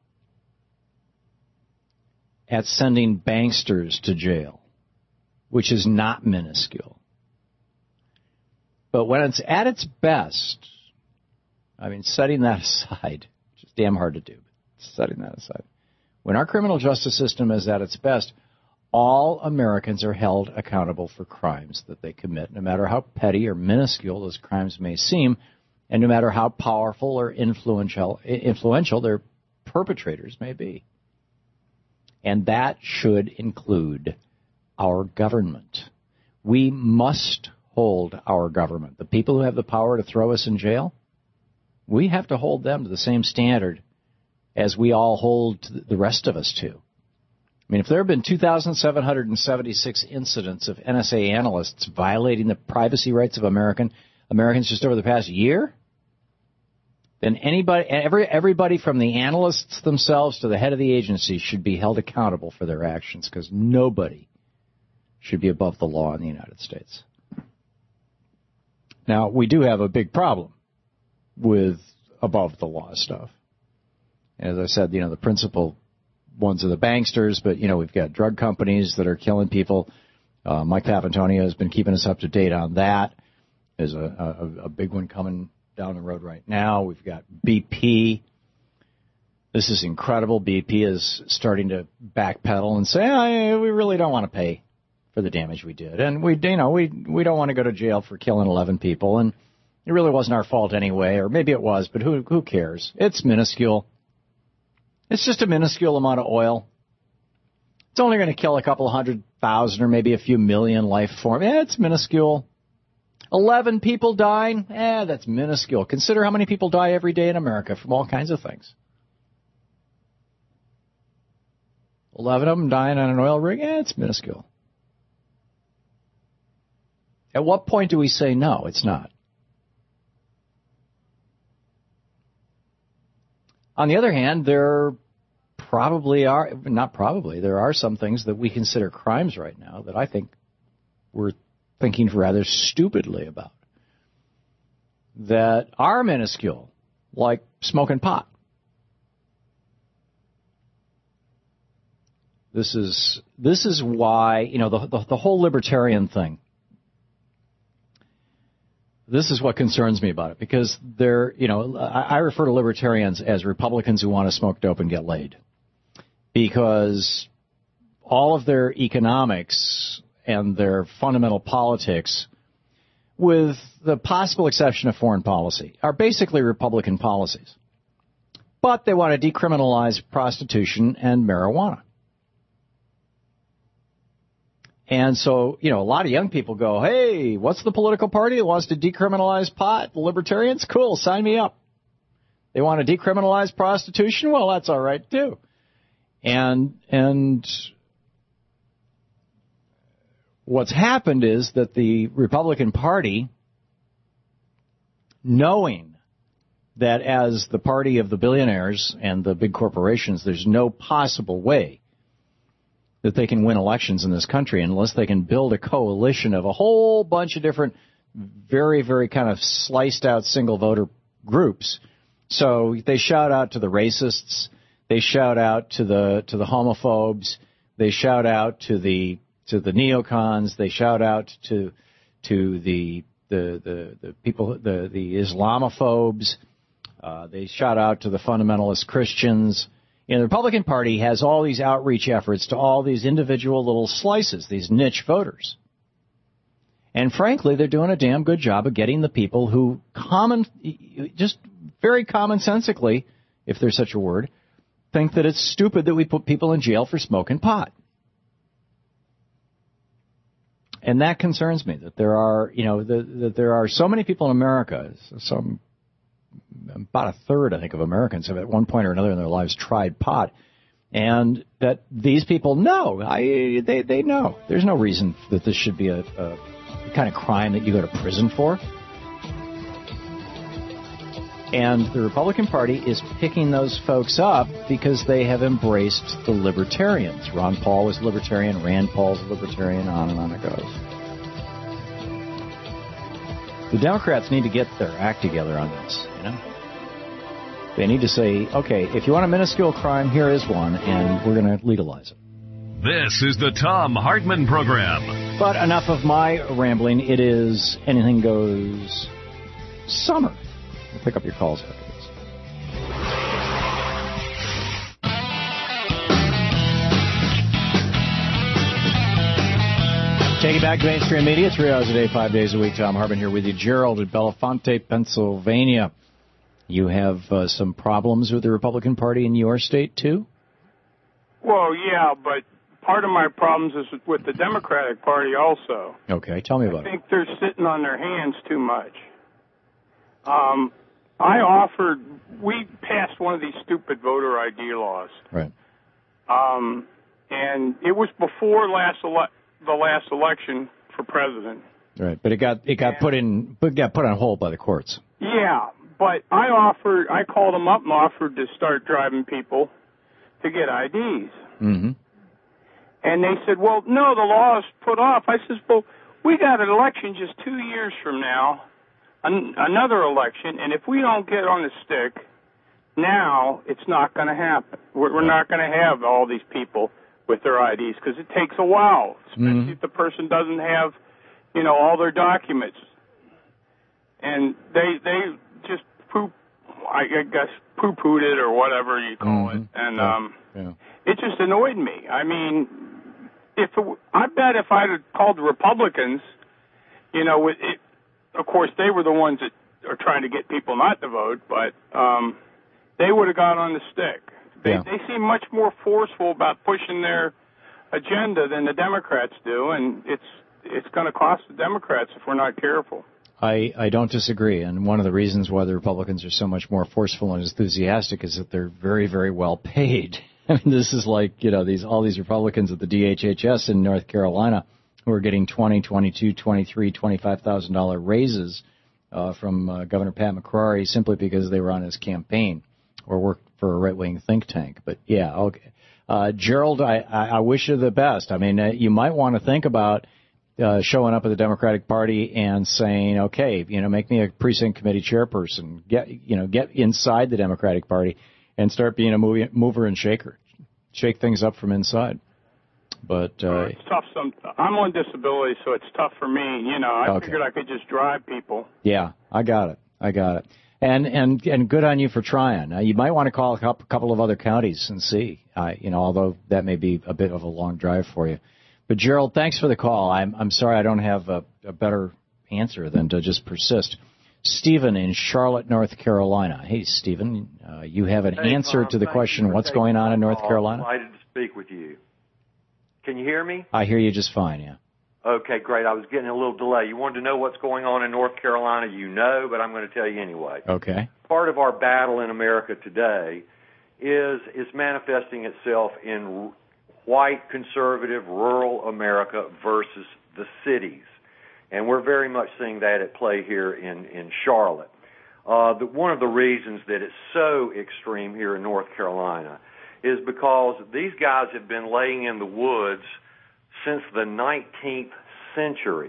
at sending banksters to jail, which is not minuscule. But when it's at its best, setting that aside, which is damn hard to do, but setting that aside, when our criminal justice system is at its best, all Americans are held accountable for crimes that they commit, no matter how petty or minuscule those crimes may seem, and no matter how powerful or influential their perpetrators may be. And that should include our government. We must hold our government. The people who have the power to throw us in jail, we have to hold them to the same standard as we all hold the rest of us to. If there have been 2,776 incidents of NSA analysts violating the privacy rights of Americans just over the past year, then everybody from the analysts themselves to the head of the agency should be held accountable for their actions, because nobody should be above the law in the United States. Now, we do have a big problem with above the law stuff. As I said, the principal ones are the banksters, but, we've got drug companies that are killing people. Mike Papantonio has been keeping us up to date on that. There's a big one coming down the road right now. We've got BP. This is incredible. BP is starting to backpedal and say, we really don't want to pay for the damage we did. And we don't want to go to jail for killing 11 people. And it really wasn't our fault anyway, or maybe it was, but who cares? It's minuscule. It's just a minuscule amount of oil. It's only going to kill a couple 100,000 or maybe a few million life forms. It's minuscule. 11 people dying? That's minuscule. Consider how many people die every day in America from all kinds of things. 11 of them dying on an oil rig? It's minuscule. At what point do we say no, it's not? On the other hand, there are some things that we consider crimes right now that I think we're thinking rather stupidly about, that are minuscule, like smoking pot. This is why, the whole libertarian thing. This is what concerns me about it, because I refer to libertarians as Republicans who want to smoke dope and get laid, because all of their economics and their fundamental politics, with the possible exception of foreign policy, are basically Republican policies. But they want to decriminalize prostitution and marijuana. And so, a lot of young people go, hey, what's the political party that wants to decriminalize pot? The Libertarians? Cool, sign me up. They want to decriminalize prostitution? Well, that's all right, too. And what's happened is that the Republican Party, knowing that as the party of the billionaires and the big corporations, there's no possible way that they can win elections in this country unless they can build a coalition of a whole bunch of different very, very kind of sliced out single voter groups. So they shout out to the racists, they shout out to the homophobes, they shout out to the neocons, they shout out to the people, the Islamophobes, they shout out to the fundamentalist Christians. You know, the Republican Party has all these outreach efforts to all these individual little slices, these niche voters. And frankly, they're doing a damn good job of getting the people who just very commonsensically, if there's such a word, think that it's stupid that we put people in jail for smoking pot. And that concerns me, that there are, that there are so many people in America, about a third, I think, of Americans have at one point or another in their lives tried pot, and that these people know, they know. There's no reason that this should be a kind of crime that you go to prison for. And the Republican Party is picking those folks up because they have embraced the libertarians. Ron Paul was libertarian, Rand Paul's libertarian, on and on it goes. The Democrats need to get their act together on this, They need to say, okay, if you want a minuscule crime, here is one, and we're going to legalize it. This is the Thom Hartmann Program. But enough of my rambling. It is Anything Goes Summer. We'll pick up your calls after this. Take it back to mainstream media. 3 hours a day, 5 days a week. Thom Hartmann here with you. Gerald at Bellefonte, Pennsylvania. You have some problems with the Republican Party in your state, too? Well, yeah, but part of my problems is with the Democratic Party also. Okay, tell me about it. I think they're sitting on their hands too much. We passed one of these stupid voter ID laws. Right. And it was before the last election for president. Right, but it got put on hold by the courts. Yeah, but I called them up and offered to start driving people to get IDs. Mm-hmm. And they said, well, no, the law is put off. I says, well, we got an election just 2 years from now, another election, and if we don't get on the stick now, it's not going to happen. We're not going to have all these people with their IDs because it takes a while, especially if the person doesn't have, all their documents. And they just poo-pooed it or whatever you call it. And it just annoyed me. I mean, I bet if I'd have called the Republicans, of course, they were the ones that are trying to get people not to vote, but they would have got on the stick. They seem much more forceful about pushing their agenda than the Democrats do, and it's going to cost the Democrats if we're not careful. I don't disagree, and one of the reasons why the Republicans are so much more forceful and enthusiastic is that they're very, very well paid. I mean, this is like, all these Republicans at the DHHS in North Carolina who are getting $20,000, $22,000, $23,000, $25,000 raises from Governor Pat McCrory simply because they were on his campaign or worked for a right-wing think tank. But, yeah, okay. Gerald, I wish you the best. I mean, you might want to think about showing up at the Democratic Party and saying, okay, make me a precinct committee chairperson, get inside the Democratic Party and start being a mover and shaker, shake things up from inside. But it's tough. I'm on disability, so it's tough for me. I figured I could just drive people. Yeah, I got it. And good on you for trying. You might want to call a couple of other counties and see. Although that may be a bit of a long drive for you. But Gerald, thanks for the call. I'm sorry I don't have a better answer than to just persist. Stephen in Charlotte, North Carolina. Hey, Stephen, you have an answer Tom, to the question, what's going on in North Carolina? I'm excited to speak with you. Can you hear me? I hear you just fine, yeah. Okay, great. I was getting a little delay. You wanted to know what's going on in North Carolina, but I'm going to tell you anyway. Okay. Part of our battle in America today is manifesting itself in white, conservative, rural America versus the cities. And we're very much seeing that at play here in Charlotte. One of the reasons that it's so extreme here in North Carolina is because these guys have been laying in the woods since the 19th century.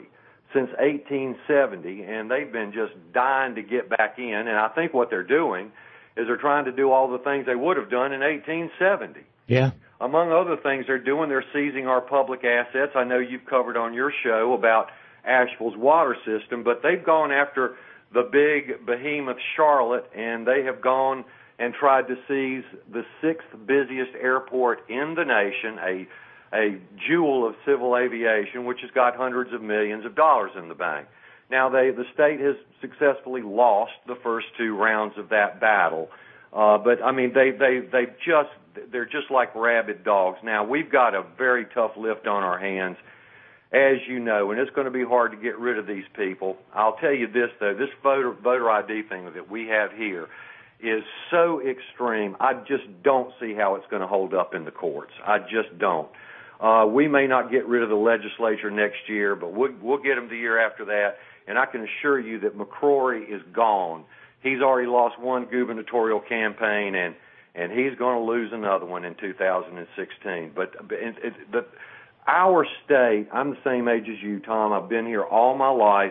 since 1870, and they've been just dying to get back in. And I think what they're doing is they're trying to do all the things they would have done in 1870. Yeah. Among other things they're doing, they're seizing our public assets. I know you've covered on your show about Asheville's water system, but they've gone after the big behemoth Charlotte, and they have gone and tried to seize the 6th busiest airport in the nation, a jewel of civil aviation, which has got hundreds of millions of dollars in the bank. Now, the state has successfully lost the first 2 rounds of that battle, but I mean, they're just like rabid dogs. Now, we've got a very tough lift on our hands, as you know, and it's going to be hard to get rid of these people. I'll tell you this, though, this voter ID thing that we have here is so extreme. I just don't see how it's going to hold up in the courts. I just don't. We may not get rid of the legislature next year, but we'll get them the year after that. And I can assure you that McCrory is gone. He's already lost 1 gubernatorial campaign, and he's going to lose another one in 2016. But our state, I'm the same age as you, Tom. I've been here all my life.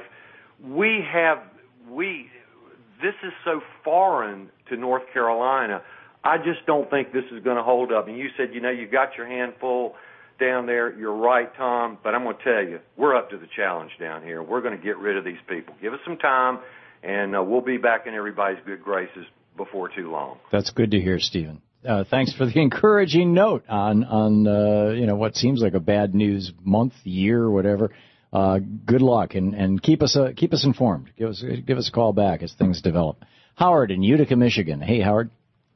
This is so foreign to North Carolina. I just don't think this is going to hold up. And you said, you've got your hand full down there. You're right, Tom, but I'm going to tell you, we're up to the challenge down here. We're going to get rid of these people. Give us some time, and we'll be back in everybody's good graces before too long. That's good to hear, Stephen. Thanks for the encouraging note on what seems like a bad news month, year, whatever. Good luck, and keep us informed. Give us a call back as things develop. Howard in Utica, Michigan. Hey, Howard.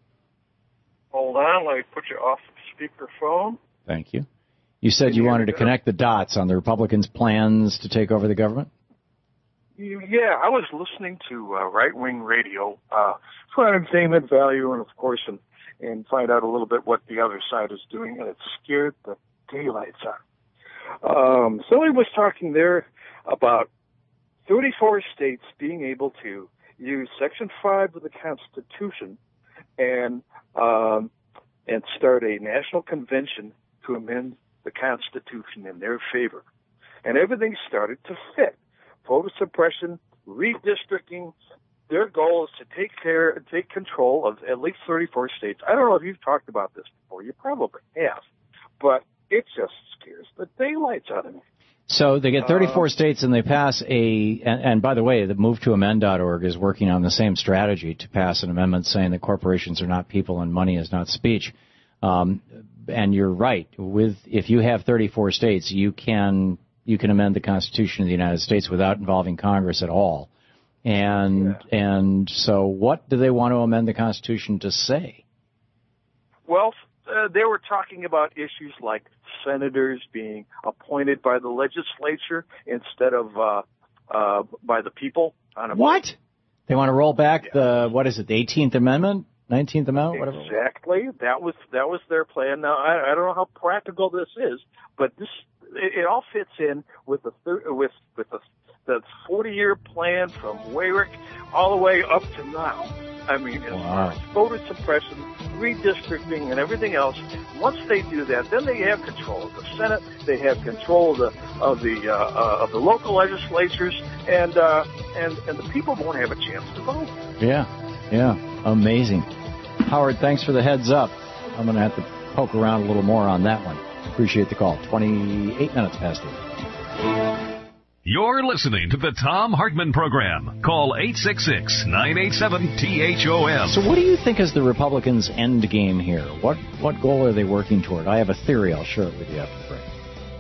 Hold on, let me put you off speakerphone. Thank you. You said you wanted to connect the dots on the Republicans' plans to take over the government? Yeah, I was listening to right-wing radio for entertainment value and, of course, and find out a little bit what the other side is doing, and it scared the daylights out. Somebody was talking there about 34 states being able to use Section 5 of the Constitution and start a national convention to amend the Constitution in their favor. And everything started to fit. Voter suppression, redistricting. Their goal is to take control of at least 34 states. I don't know if you've talked about this before. You probably have. But it just scares the daylights out of me. So they get 34 states and they pass and by the way, the MoveToAmend.org is working on the same strategy to pass an amendment saying that corporations are not people and money is not speech. And you're right. If you have 34 states, you can amend the Constitution of the United States without involving Congress at all. And so what do they want to amend the Constitution to say? Well, they were talking about issues like senators being appointed by the legislature instead of by the people. What? They want to roll back the 18th Amendment, 19th Amendment, whatever. Exactly. That was their plan. Now I don't know how practical this is, but it all fits in with the 40-year plan from Weyrich all the way up to now. I mean, as far as voter suppression, redistricting, and everything else. Once they do that, then they have control of the Senate. They have control of the local legislatures, and the people won't have a chance to vote. Yeah, amazing. Howard, thanks for the heads up. I'm going to have to poke around a little more on that one. Appreciate the call. 28 minutes past 8. You're listening to the Thom Hartmann Program. Call 866-987-THOM. So what do you think is the Republicans' end game here? What goal are they working toward? I have a theory. I'll share it with you after the break.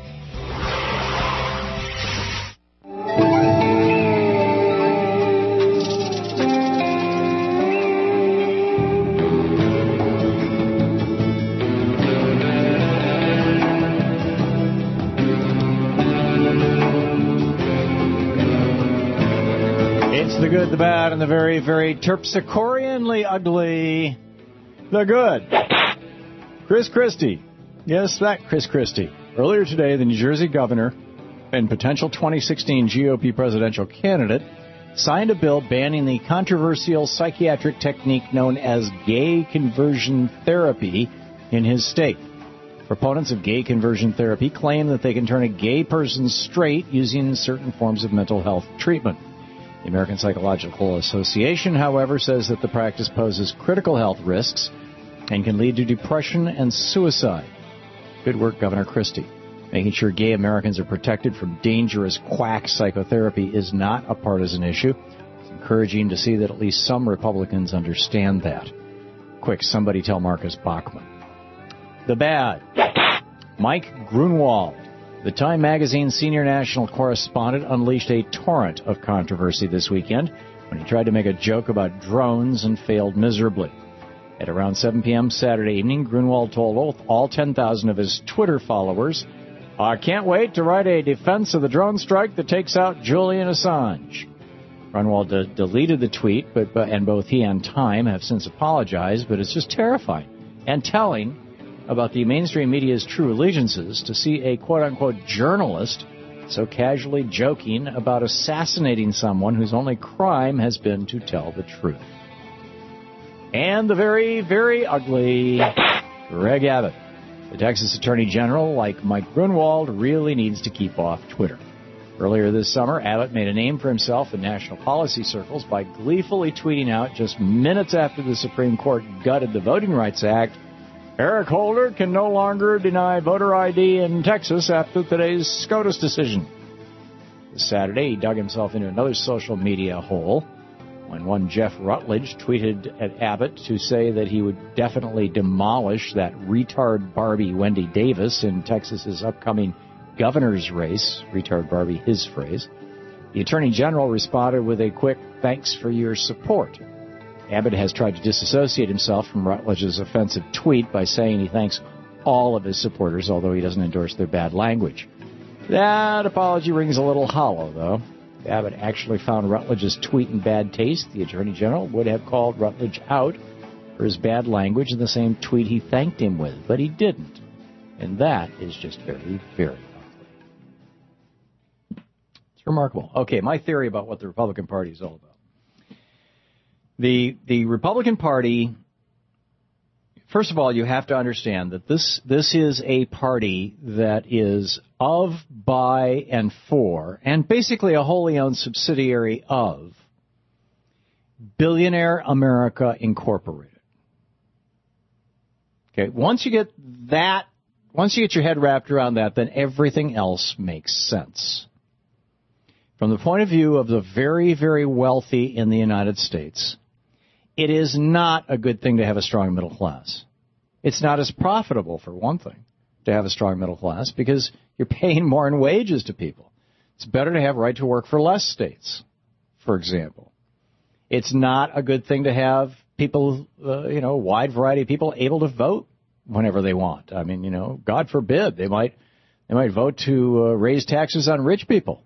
The good, the bad, and the very, very terpsichoreanly ugly. The good. Chris Christie. Yes, that Chris Christie. Earlier today, the New Jersey governor and potential 2016 GOP presidential candidate signed a bill banning the controversial psychiatric technique known as gay conversion therapy in his state. Proponents of gay conversion therapy claim that they can turn a gay person straight using certain forms of mental health treatment. The American Psychological Association, however, says that the practice poses critical health risks and can lead to depression and suicide. Good work, Governor Christie. Making sure gay Americans are protected from dangerous quack psychotherapy is not a partisan issue. It's encouraging to see that at least some Republicans understand that. Quick, somebody tell Marcus Bachmann. The bad. Mike Grunwald, the Time Magazine's senior national correspondent, unleashed a torrent of controversy this weekend when he tried to make a joke about drones and failed miserably. At around 7 p.m. Saturday evening, Grunwald told all 10,000 of his Twitter followers, "I can't wait to write a defense of the drone strike that takes out Julian Assange." Grunwald deleted the tweet, and both he and Time have since apologized, but it's just terrifying and telling about the mainstream media's true allegiances to see a quote-unquote journalist so casually joking about assassinating someone whose only crime has been to tell the truth. And the very, very ugly Greg Abbott. The Texas Attorney General, like Mike Grunwald, really needs to keep off Twitter. Earlier this summer, Abbott made a name for himself in national policy circles by gleefully tweeting out just minutes after the Supreme Court gutted the Voting Rights Act, "Eric Holder can no longer deny voter ID in Texas after today's SCOTUS decision." This Saturday, he dug himself into another social media hole when one Jeff Rutledge tweeted at Abbott to say that he would definitely demolish that retard Barbie Wendy Davis in Texas's upcoming governor's race. Retard Barbie, his phrase. The Attorney General responded with a quick "thanks for your support." Abbott has tried to disassociate himself from Rutledge's offensive tweet by saying he thanks all of his supporters, although he doesn't endorse their bad language. That apology rings a little hollow, though. If Abbott actually found Rutledge's tweet in bad taste, the Attorney General would have called Rutledge out for his bad language in the same tweet he thanked him with, but he didn't. And that is just very, very ugly. It's remarkable. Okay, my theory about what the Republican Party is all about. The Republican Party, first of all, you have to understand that this is a party that is of, by, and for, and basically a wholly owned subsidiary of Billionaire America Incorporated. Okay, once you get your head wrapped around that, then everything else makes sense. From the point of view of the very, very wealthy in the United States, it is not a good thing to have a strong middle class. It's not as profitable, for one thing, to have a strong middle class because you're paying more in wages to people. It's better to have right to work for less states, for example. It's not a good thing to have people, a wide variety of people able to vote whenever they want. I mean, God forbid, they might vote to raise taxes on rich people.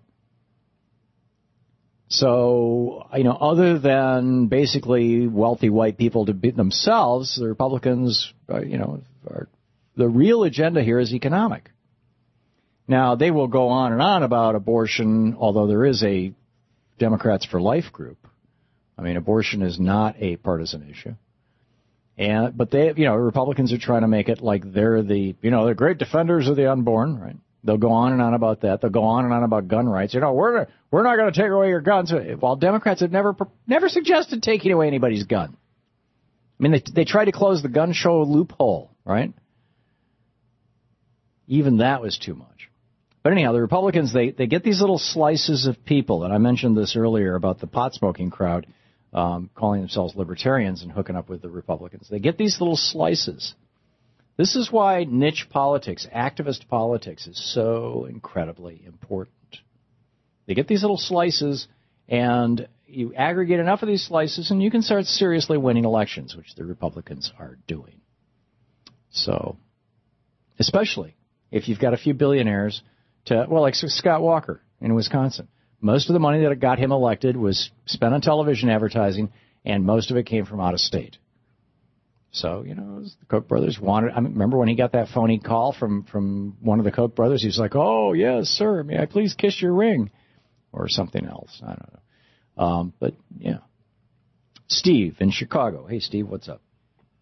So, other than basically wealthy white people to beat themselves, the Republicans, the real agenda here is economic. Now, they will go on and on about abortion, although there is a Democrats for Life group. I mean, abortion is not a partisan issue. But they, Republicans are trying to make it like they're they're great defenders of the unborn, right? They'll go on and on about that. They'll go on and on about gun rights. We're not going to take away your guns. While Democrats have never suggested taking away anybody's gun. I mean, they tried to close the gun show loophole, right? Even that was too much. But anyhow, the Republicans, they get these little slices of people, and I mentioned this earlier about the pot-smoking crowd calling themselves libertarians and hooking up with the Republicans. They get these little slices. This is why niche politics, activist politics, is so incredibly important. They get these little slices, and you aggregate enough of these slices, and you can start seriously winning elections, which the Republicans are doing. So, especially if you've got a few billionaires like Scott Walker in Wisconsin. Most of the money that got him elected was spent on television advertising, and most of it came from out of state. So, the Koch brothers wanted. I remember when he got that phony call from one of the Koch brothers. He was like, "Oh, yes, sir. May I please kiss your ring?" Or something else. I don't know. But, yeah. Steve in Chicago. Hey, Steve, what's up?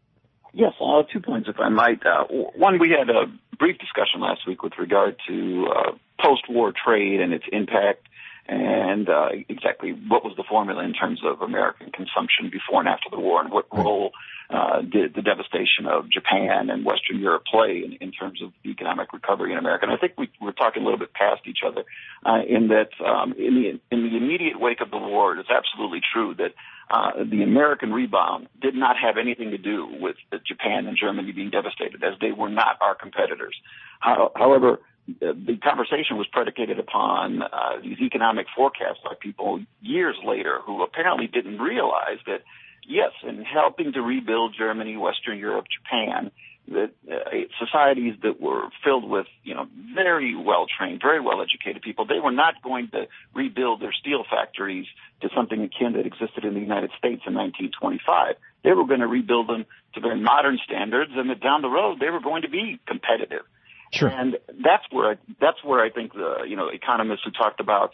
Yes, 2 points, if I might. One, we had a brief discussion last week with regard to post-war trade and its impact, and exactly what was the formula in terms of American consumption before and after the war, and what role did the devastation of Japan and Western Europe play in terms of economic recovery in America. And I think we were talking a little bit past each other in that in the immediate wake of the war, it's absolutely true that the American rebound did not have anything to do with Japan and Germany being devastated, as they were not our competitors. However, the conversation was predicated upon these economic forecasts by people years later who apparently didn't realize that, yes, in helping to rebuild Germany, Western Europe, Japan, that societies that were filled with, very well-trained, very well-educated people, they were not going to rebuild their steel factories to something akin that existed in the United States in 1925. They were going to rebuild them to very modern standards, and that down the road they were going to be competitive. Sure. And that's where I think the economists who talked about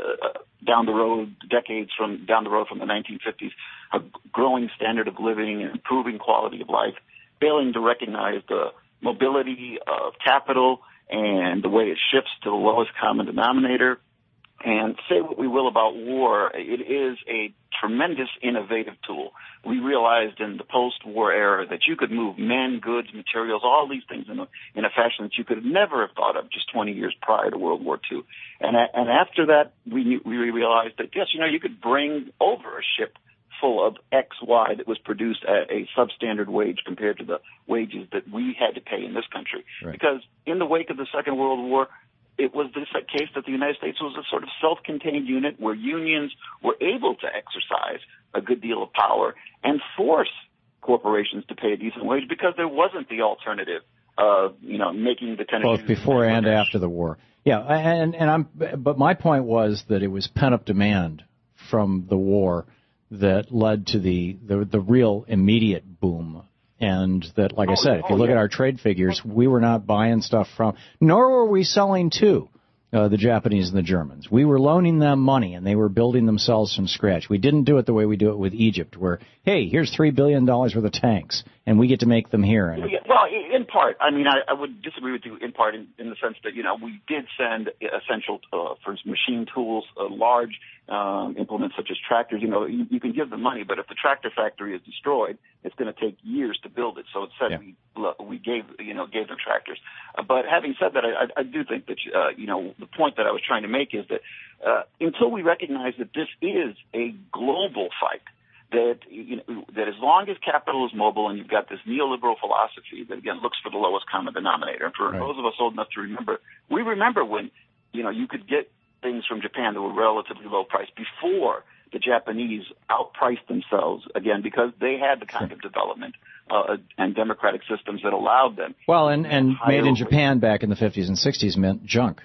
down the road from the 1950s, a growing standard of living and improving quality of life, failing to recognize the mobility of capital and the way it shifts to the lowest common denominator. And say what we will about war, it is a tremendous innovative tool. We realized in the post-war era that you could move men, goods, materials, all these things in a fashion that you could never have thought of just 20 years prior to World War II. And after that, we realized that, yes, you could bring over a ship full of XY that was produced at a substandard wage compared to the wages that we had to pay in this country. Right. Because in the wake of the Second World War, it was this case that the United States was a sort of self-contained unit where unions were able to exercise a good deal of power and force corporations to pay a decent wage because there wasn't the alternative of, making the Tennessee. Both before and after the war. Yeah, but my point was that it was pent-up demand from the war that led to the real immediate boom. And that, like I said, if you look at our trade figures, we were not buying stuff from, nor were we selling to the Japanese and the Germans. We were loaning them money, and they were building themselves from scratch. We didn't do it the way we do it with Egypt, where, hey, here's $3 billion worth of tanks, and we get to make them here. Well, in part, I would disagree with you in part in the sense that, we did send essential, for machine tools, large implements such as tractors. You can give them money, but if the tractor factory is destroyed, it's going to take years to build it. So it said we gave them tractors. But having said that, I do think that, the point that I was trying to make is that until we recognize that this is a global fight, that that as long as capital is mobile and you've got this neoliberal philosophy that again looks for the lowest common denominator. And for those of us old enough to remember, we remember when you could get things from Japan that were relatively low priced before the Japanese outpriced themselves again because they had the kind of development and democratic systems that allowed them. Well, and made in Japan back in the 50s and 60s meant junk.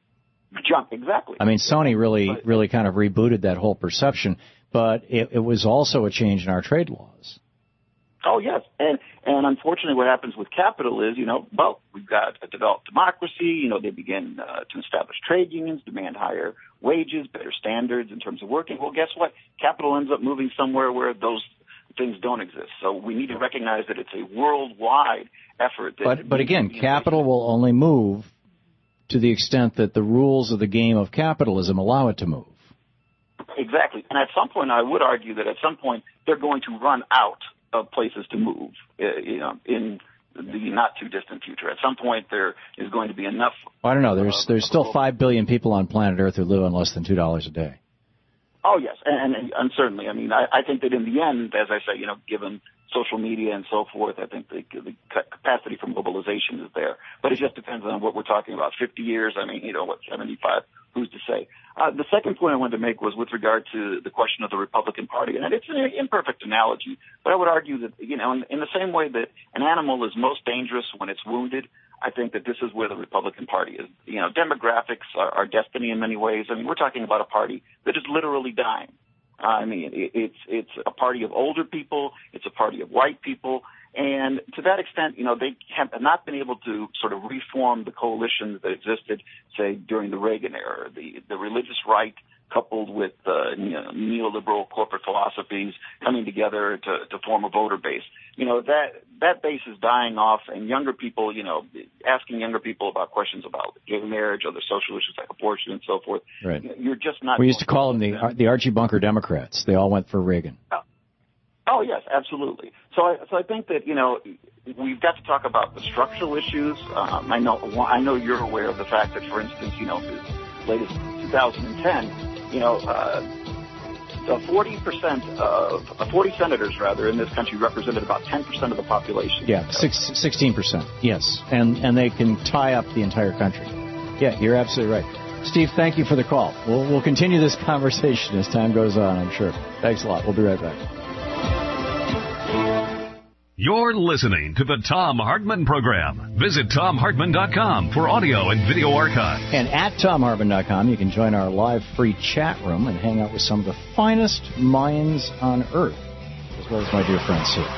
Junk, exactly. Sony really kind of rebooted that whole perception. But it was also a change in our trade laws. Oh, yes. And unfortunately what happens with capital is, we've got a developed democracy. They begin to establish trade unions, demand higher wages, better standards in terms of working. Well, guess what? Capital ends up moving somewhere where those things don't exist. So we need to recognize that it's a worldwide effort. But again, capital will only move to the extent that the rules of the game of capitalism allow it to move. Exactly. And at some point, I would argue that at some point, they're going to run out of places to move, in the not-too-distant future. At some point, there is going to be enough. I don't know. There's still 5 billion people on planet Earth who live on less than $2 a day. Oh, yes. And certainly. I think that in the end, as I say, given social media and so forth, I think the capacity for mobilization is there. But it just depends on what we're talking about. 50 years, 75, who's to say? The second point I wanted to make was with regard to the question of the Republican Party. And it's an imperfect analogy, but I would argue that, in the same way that an animal is most dangerous when it's wounded, I think that this is where the Republican Party is. Demographics are destiny in many ways. We're talking about a party that is literally dying. It's a party of older people. It's a party of white people. And to that extent, they have not been able to sort of reform the coalitions that existed, say, during the Reagan era. The religious right coupled with neoliberal corporate philosophies coming together to form a voter base. That base is dying off, and younger people, asking younger people about questions about gay marriage, other social issues like abortion and so forth. Right. You're just not. We used to call them the Archie Bunker Democrats. They all went for Reagan. Oh yes, absolutely. So I think that we've got to talk about the structural issues. I know you're aware of the fact that, for instance, the latest 2010. 40 senators, in this country represented about 10% of the population. Yeah, 16%. Yes, and they can tie up the entire country. Yeah, you're absolutely right. Steve, thank you for the call. We'll continue this conversation as time goes on, I'm sure. Thanks a lot. We'll be right back. You're listening to the Thom Hartmann Program. Visit ThomHartmann.com for audio and video archive. And at ThomHartmann.com, you can join our live free chat room and hang out with some of the finest minds on Earth, as well as my dear friend Sue.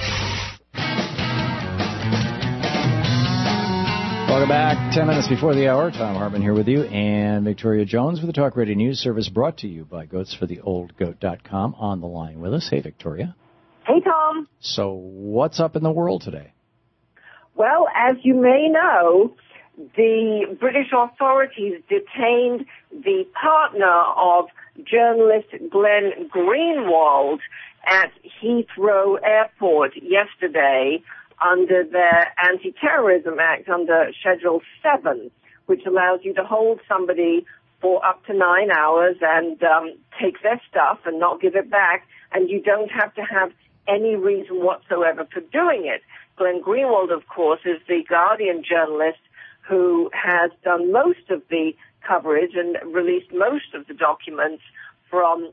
Welcome back. 10 minutes before the hour. Thom Hartmann here with you, and Victoria Jones with the Talk Radio News Service, brought to you by GoatsForTheOldGoat.com, on the line with us. Hey, Victoria. Hey, Tom. So what's up in the world today? Well, as you may know, the British authorities detained the partner of journalist Glenn Greenwald at Heathrow Airport yesterday under their Anti-Terrorism Act, under Schedule 7, which allows you to hold somebody for up to 9 hours and take their stuff and not give it back, and you don't have to have any reason whatsoever for doing it. Glenn Greenwald, of course, is the Guardian journalist who has done most of the coverage and released most of the documents from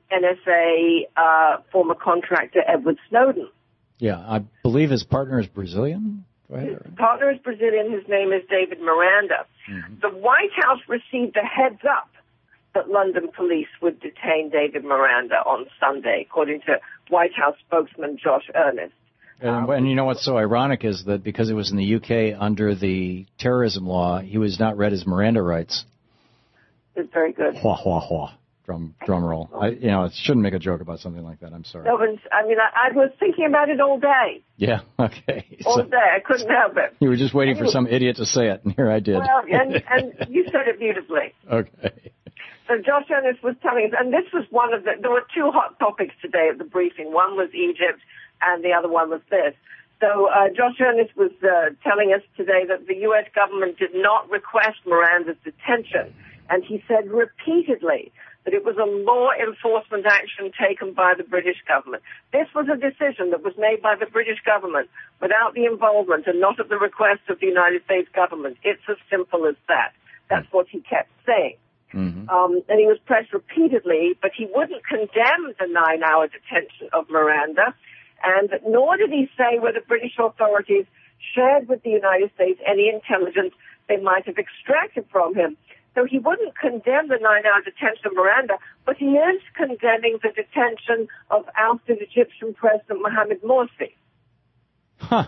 NSA former contractor Edward Snowden. Yeah, I believe his partner is Brazilian. His partner is Brazilian. His name is David Miranda. Mm-hmm. The White House received a heads up that London police would detain David Miranda on Sunday, according to White House spokesman Josh Earnest. And you know what's so ironic is that because it was in the UK under the terrorism law, he was not read his Miranda rights. It's very good. Hua, hua, hua. Drum roll. I shouldn't make a joke about something like that. I'm sorry. No, but I was thinking about it all day. Yeah, okay. All day. I couldn't help it. You were just waiting for some idiot to say it, and here I did. Well, and you said it beautifully. Okay. So Josh Earnest was telling us, and this was one of there were two hot topics today at the briefing. One was Egypt, and the other one was this. So Josh Earnest was telling us today that the U.S. government did not request Miranda's detention, and he said repeatedly that it was a law enforcement action taken by the British government. This was a decision that was made by the British government without the involvement and not at the request of the United States government. It's as simple as that. That's what he kept saying. Mm-hmm. And he was pressed repeatedly, but he wouldn't condemn the 9-hour detention of Miranda, and nor did he say whether British authorities shared with the United States any intelligence they might have extracted from him. So he wouldn't condemn the 9-hour detention of Miranda, but he is condemning the detention of ousted Egyptian President Mohamed Morsi. Huh.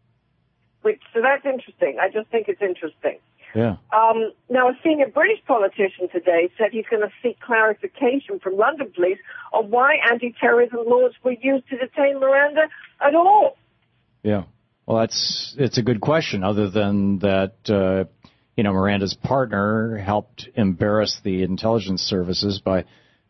So that's interesting. I just think it's interesting. Yeah. Now, a senior British politician today said he's going to seek clarification from London police on why anti-terrorism laws were used to detain Miranda at all. Yeah. Well, it's a good question, other than that, Miranda's partner helped embarrass the intelligence services by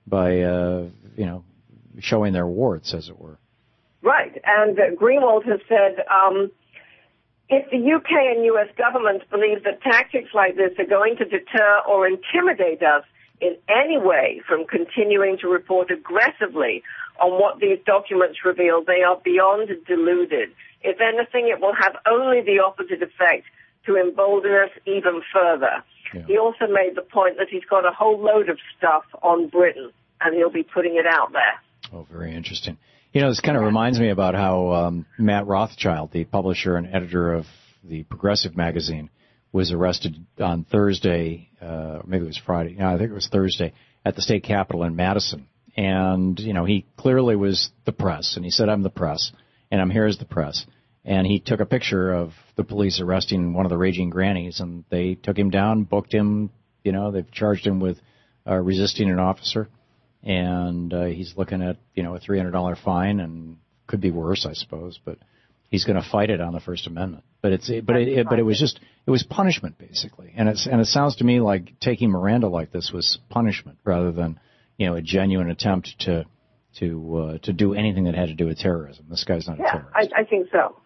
showing their warts, as it were. Right. And Greenwald has said, if the UK and US governments believe that tactics like this are going to deter or intimidate us in any way from continuing to report aggressively on what these documents reveal, they are beyond deluded. If anything, it will have only the opposite effect, to embolden us even further. Yeah. He also made the point that he's got a whole load of stuff on Britain, and he'll be putting it out there. Oh, very interesting. This kind of reminds me about how Matt Rothschild, the publisher and editor of the Progressive magazine, was arrested on Thursday, maybe it was Friday, I think it was Thursday, at the state capitol in Madison. And, he clearly was the press, and he said, I'm the press, and I'm here as the press. And he took a picture of the police arresting one of the raging grannies, and they took him down, booked him. They've charged him with resisting an officer, and he's looking at a $300 fine, and could be worse, I suppose. But he's going to fight it on the First Amendment. But it was punishment basically, and it sounds to me like taking Miranda like this was punishment rather than a genuine attempt to do anything that had to do with terrorism. This guy's not a terrorist. I think so.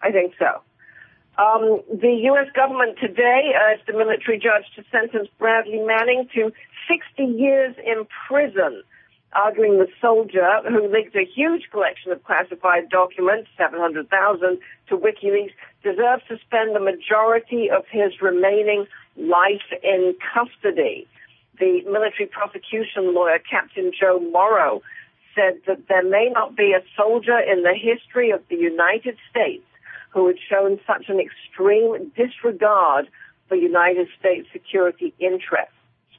The U.S. government today urged the military judge to sentence Bradley Manning to 60 years in prison, arguing the soldier who leaked a huge collection of classified documents, 700,000, to WikiLeaks, deserves to spend the majority of his remaining life in custody. The military prosecution lawyer, Captain Joe Morrow, said that there may not be a soldier in the history of the United States who had shown such an extreme disregard for United States security interests.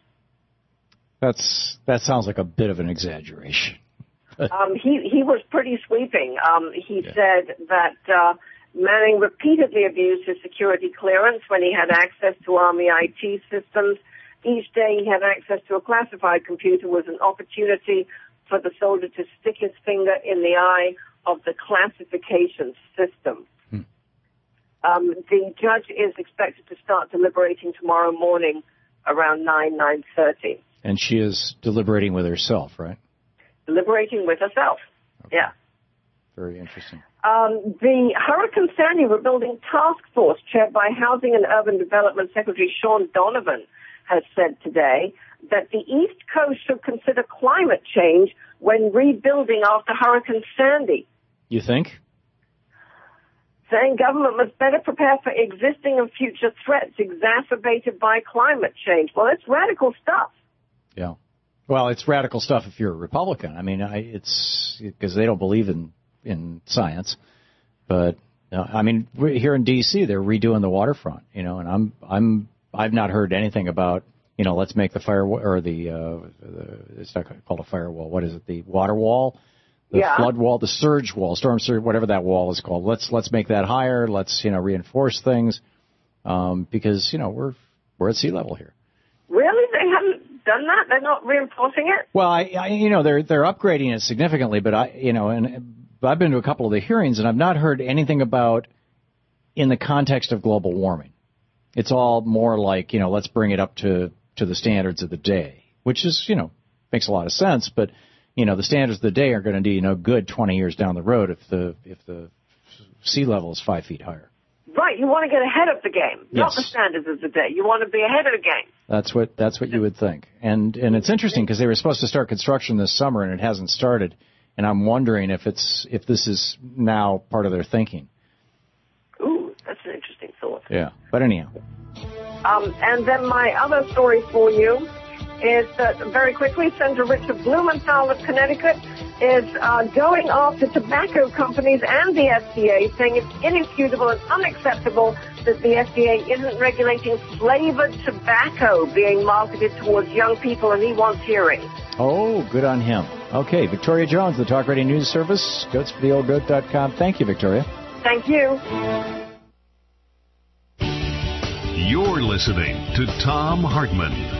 That sounds like a bit of an exaggeration. He was pretty sweeping. He said that Manning repeatedly abused his security clearance when he had access to Army IT systems. Each day he had access to a classified computer was an opportunity for the soldier to stick his finger in the eye of the classification system. The judge is expected to start deliberating tomorrow morning around 9:30. And she is deliberating with herself, right? Deliberating with herself, yeah. Very interesting. The Hurricane Sandy Rebuilding Task Force, chaired by Housing and Urban Development Secretary Sean Donovan, has said today that the East Coast should consider climate change when rebuilding after Hurricane Sandy. You think? Saying government must better prepare for existing and future threats exacerbated by climate change. Well, it's radical stuff. Yeah. Well, it's radical stuff if you're a Republican. I mean, it's because they don't believe in science. But I mean, here in D.C., they're redoing the waterfront. And I've not heard anything about let's make the firewall or it's not called a firewall. What is it? The water wall. The flood wall, the surge wall, storm surge, whatever that wall is called. Let's make that higher. Let's reinforce things because we're at sea level here. Really, they haven't done that? They're not reinforcing it? Well, they're upgrading it significantly, but I've been to a couple of the hearings and I've not heard anything about in the context of global warming. It's all more like let's bring it up to the standards of the day, which is makes a lot of sense, but. The standards of the day are going to do good 20 years down the road if the sea level is 5 feet higher. Right, you want to get ahead of the game, not the standards of the day. You want to be ahead of the game. That's what you would think. And it's interesting because they were supposed to start construction this summer and it hasn't started. And I'm wondering if this is now part of their thinking. Ooh, that's an interesting thought. Yeah, but anyhow. And then my other story for you is that, very quickly, Senator Richard Blumenthal of Connecticut is going after tobacco companies and the FDA, saying it's inexcusable and unacceptable that the FDA isn't regulating flavored tobacco being marketed towards young people, and he wants hearings. Oh, good on him. Okay, Victoria Jones, the Talk Radio News Service, goatsfortheoldgoat.com. Thank you, Victoria. Thank you. You're listening to Thom Hartmann.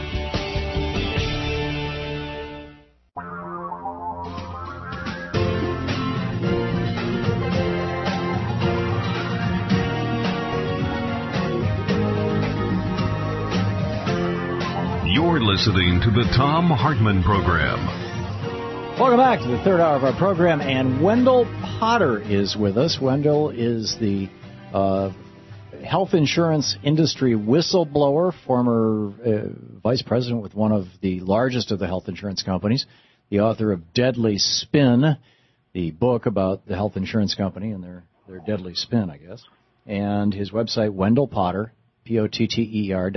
You're listening to the Thom Hartmann Program. Welcome back to the third hour of our program, and Wendell Potter is with us. Wendell is the health insurance industry whistleblower, former vice president with one of the largest of the health insurance companies, the author of Deadly Spin, the book about the health insurance company and their deadly spin, I guess, and his website, Wendell Potter, Potter,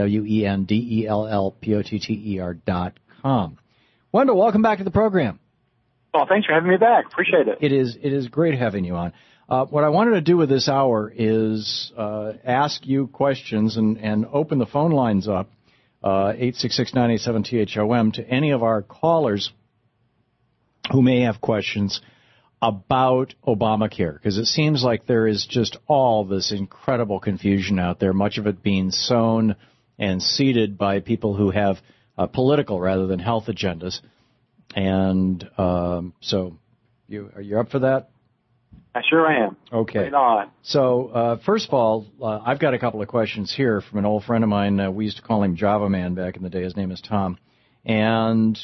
WendellPotter.com. Wendell, welcome back to the program. Well, thanks for having me back. Appreciate it. It is great having you on. What I wanted to do with this hour is ask you questions and open the phone lines up, 866-987-THOM, to any of our callers who may have questions about Obamacare, because it seems like there is just all this incredible confusion out there, much of it being sown and seeded by people who have political rather than health agendas. And so you're up for that? I sure am. Okay. Right on. So, first of all, I've got a couple of questions here from an old friend of mine. We used to call him Java Man back in the day. His name is Tom. And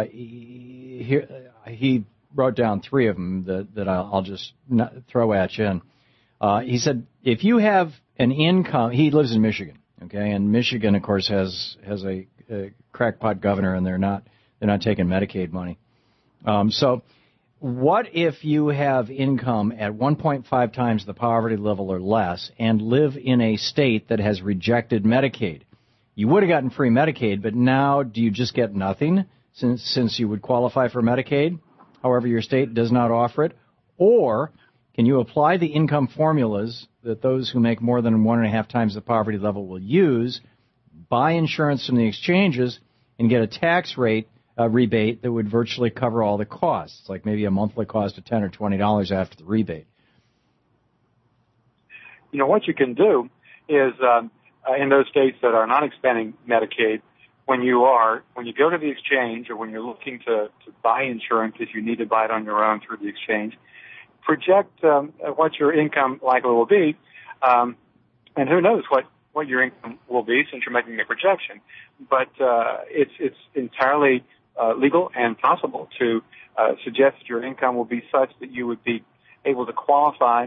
he wrote down three of them that I'll just throw at you. And he said, if you have an income, he lives in Michigan, okay? And Michigan, of course, has a crackpot governor, and they're not taking Medicaid money. So what if you have income at 1.5 times the poverty level or less and live in a state that has rejected Medicaid? You would have gotten free Medicaid, but now do you just get nothing since you would qualify for Medicaid? However, your state does not offer it. Or can you apply the income formulas that those who make more than 1.5 times the poverty level will use, buy insurance from the exchanges, and get a tax rate rebate that would virtually cover all the costs, like maybe a monthly cost of $10 or $20 after the rebate? You know, what you can do is in those states that are not expanding Medicaid, when you go to the exchange or when you're looking to buy insurance, if you need to buy it on your own through the exchange, project what your income likely will be, and who knows what your income will be since you're making a projection. But it's entirely legal and possible to suggest that your income will be such that you would be able to qualify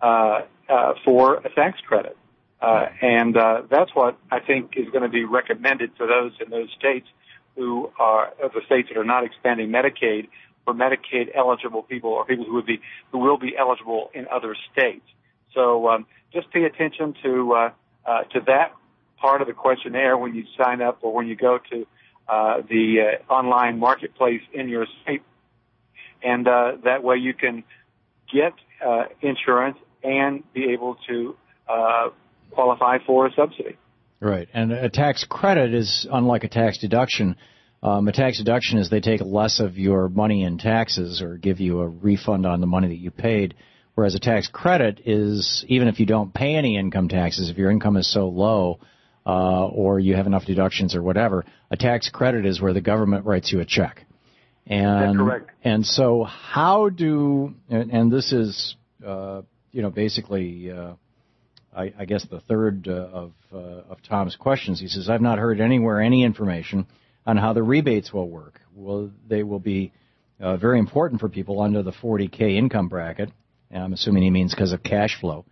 for a tax credit. And that's what I think is going to be recommended to those in those states who are the states that are not expanding Medicaid, for Medicaid eligible people or people who will be eligible in other states. So just pay attention to that part of the questionnaire when you sign up or when you go to the online marketplace in your state, and that way you can get insurance and be able to qualify for a subsidy. Right, and a tax credit is unlike a tax deduction. A tax deduction is they take less of your money in taxes or give you a refund on the money that you paid, whereas a tax credit is, even if you don't pay any income taxes, if your income is so low or you have enough deductions or whatever, a tax credit is where the government writes you a check. And, that's correct. And so how do, and this is, basically, I guess the third of Tom's questions. He says, I've not heard anywhere any information on how the rebates will work. Well, they will be very important for people under the 40K income bracket, and I'm assuming he means because of cash flow.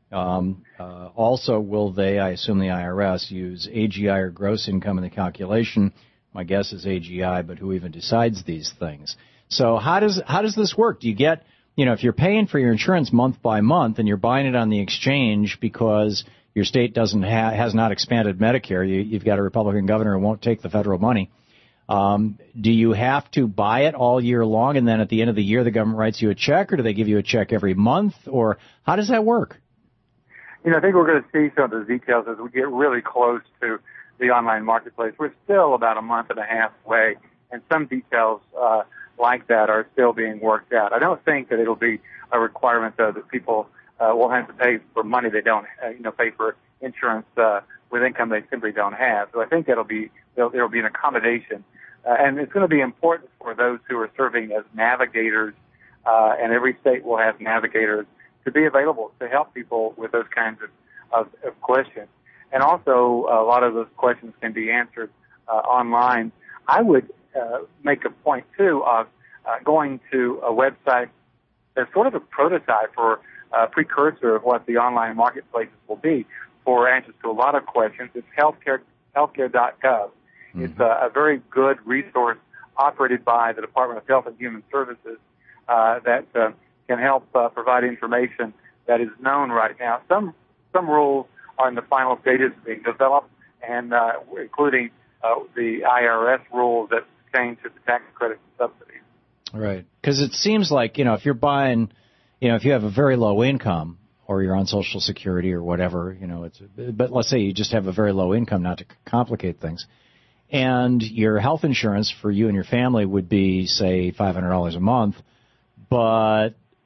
Also, will they, I assume the IRS, use AGI or gross income in the calculation? My guess is AGI, but who even decides these things? So how does this work? Do you get, if you're paying for your insurance month by month and you're buying it on the exchange because your state has not expanded Medicare, you've got a Republican governor who won't take the federal money, do you have to buy it all year long and then at the end of the year the government writes you a check, or do they give you a check every month, or how does that work? I think we're going to see some of those details as we get really close to the online marketplace. We're still about a month and a half away, and some details like that are still being worked out. I don't think that it'll be a requirement, though, that people will have to pay for money they don't, pay for insurance with income they simply don't have. So I think there'll be an accommodation, and it's going to be important for those who are serving as navigators, and every state will have navigators to be available to help people with those kinds of questions. And also, a lot of those questions can be answered online. I would make a point, too, of going to a website that's sort of a prototype or a precursor of what the online marketplaces will be for answers to a lot of questions. It's healthcare.gov. Mm-hmm. It's a very good resource operated by the Department of Health and Human Services that can help provide information that is known right now. Some rules are in the final stages of being developed, and including the IRS rules that pertain to the tax credit and subsidies. Right. Because it seems like, if you're buying, if you have a very low income or you're on Social Security or whatever, but let's say you just have a very low income, not to complicate things, and your health insurance for you and your family would be, say, $500 a month, but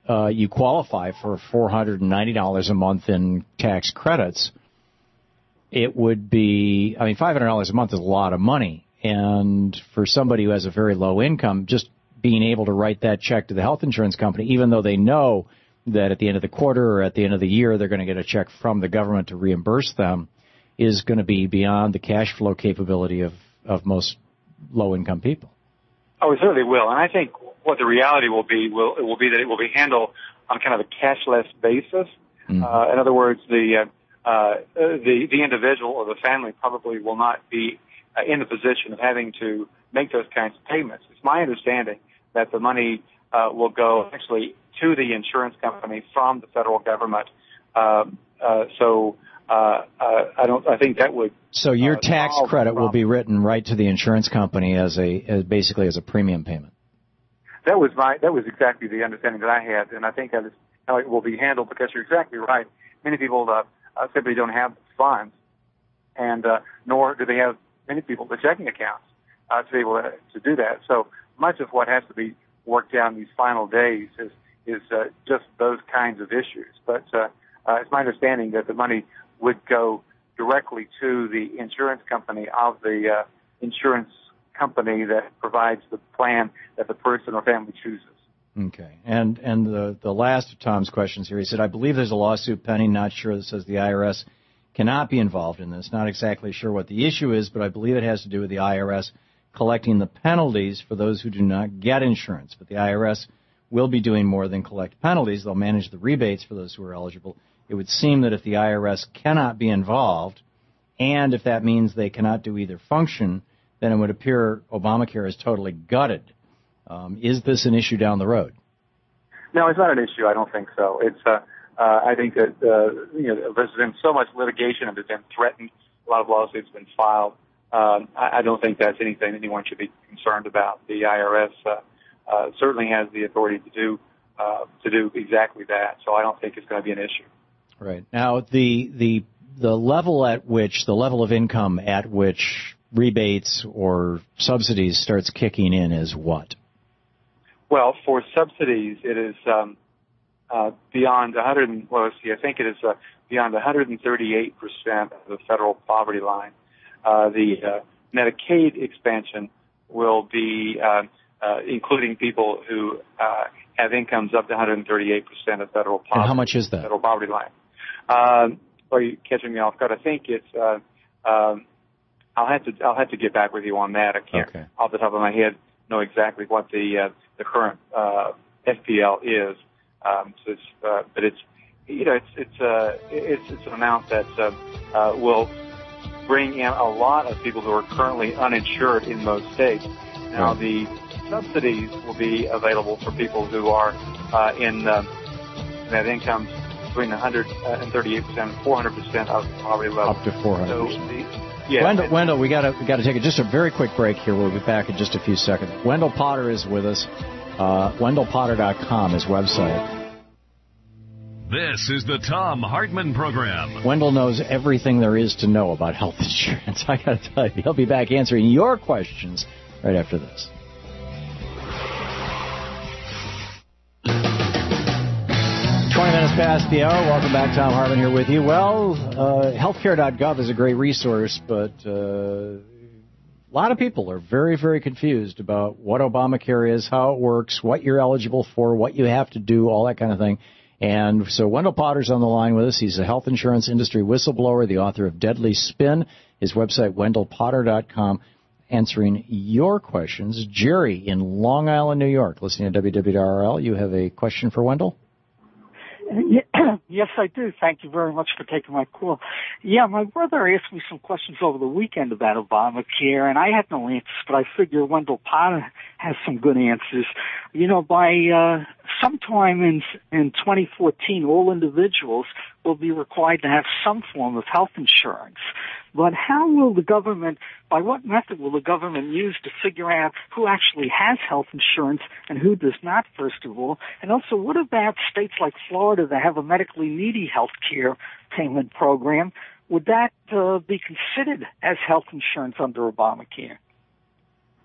you qualify for $490 a month in tax credits, it would be, I mean, $500 a month is a lot of money. And for somebody who has a very low income, just being able to write that check to the health insurance company, even though they know that at the end of the quarter or at the end of the year they're going to get a check from the government to reimburse them, is going to be beyond the cash flow capability of most low-income people. Oh, it certainly will. And I think what the reality will be that it will be handled on kind of a cashless basis. Mm-hmm. In other words, the individual or the family probably will not be in the position of having to make those kinds of payments. It's my understanding that the money will go actually to the insurance company from the federal government. I think that would. So your tax credit will be written right to the insurance company as basically as a premium payment. That was exactly the understanding that I had, and I think that is how it will be handled, because you're exactly right. Many people simply don't have funds, and nor do they have many people the checking accounts to be able to do that. So much of what has to be worked out in these final days is just those kinds of issues. But it's my understanding that the money would go directly to the insurance company of the insurance company that provides the plan that the person or family chooses. Okay. And the last of Tom's questions here, he said, I believe there's a lawsuit pending, not sure, that says the IRS cannot be involved in this. Not exactly sure what the issue is, but I believe it has to do with the IRS collecting the penalties for those who do not get insurance. But the IRS will be doing more than collect penalties. They'll manage the rebates for those who are eligible. It would seem that if the IRS cannot be involved, and if that means they cannot do either function, then it would appear Obamacare is totally gutted. Is this an issue down the road? No, it's not an issue. I don't think so. It's I think that there's been so much litigation and it's been threatened. A lot of lawsuits have been filed. I don't think that's anything anyone should be concerned about. The IRS certainly has the authority to do exactly that. So I don't think it's going to be an issue. Right. Now, the level of income at which rebates or subsidies starts kicking in is what? Well, for subsidies, it is beyond 100. Well, let's see. I think it is beyond 138% of the federal poverty line. The Medicaid expansion will be including people who have incomes up to 138% of federal poverty. And how much is that? Federal poverty line. Are you catching me off guard? I think it's. I'll have to get back with you on that. I can't off the top of my head know exactly what the current FPL is. But it's an amount that will bring in a lot of people who are currently uninsured in most states. Now the subsidies will be available for people who are in that income between 138% and 400% of poverty level. Up to 400%. Wendell, we got to take just a very quick break here. We'll be back in just a few seconds. Wendell Potter is with us. WendellPotter.com, his website. This is the Thom Hartmann Program. Wendell knows everything there is to know about health insurance. I got to tell you, he'll be back answering your questions right after this. 20 minutes past the hour. Welcome back. Thom Hartmann here with you. Well, healthcare.gov is a great resource, but a lot of people are very, very confused about what Obamacare is, how it works, what you're eligible for, what you have to do, all that kind of thing. And so Wendell Potter's on the line with us. He's a health insurance industry whistleblower, the author of Deadly Spin. His website, WendellPotter.com, answering your questions. Jerry in Long Island, New York, listening to WWRL. You have a question for Wendell? Yes, I do. Thank you very much for taking my call. Yeah, my brother asked me some questions over the weekend about Obamacare, and I had no answers, but I figure Wendell Potter has some good answers. You know, by sometime in 2014, all individuals will be required to have some form of health insurance. But how will the government, by what method will the government use to figure out who actually has health insurance and who does not, first of all? And also, what about states like Florida that have a medically needy health care payment program? Would that be considered as health insurance under Obamacare?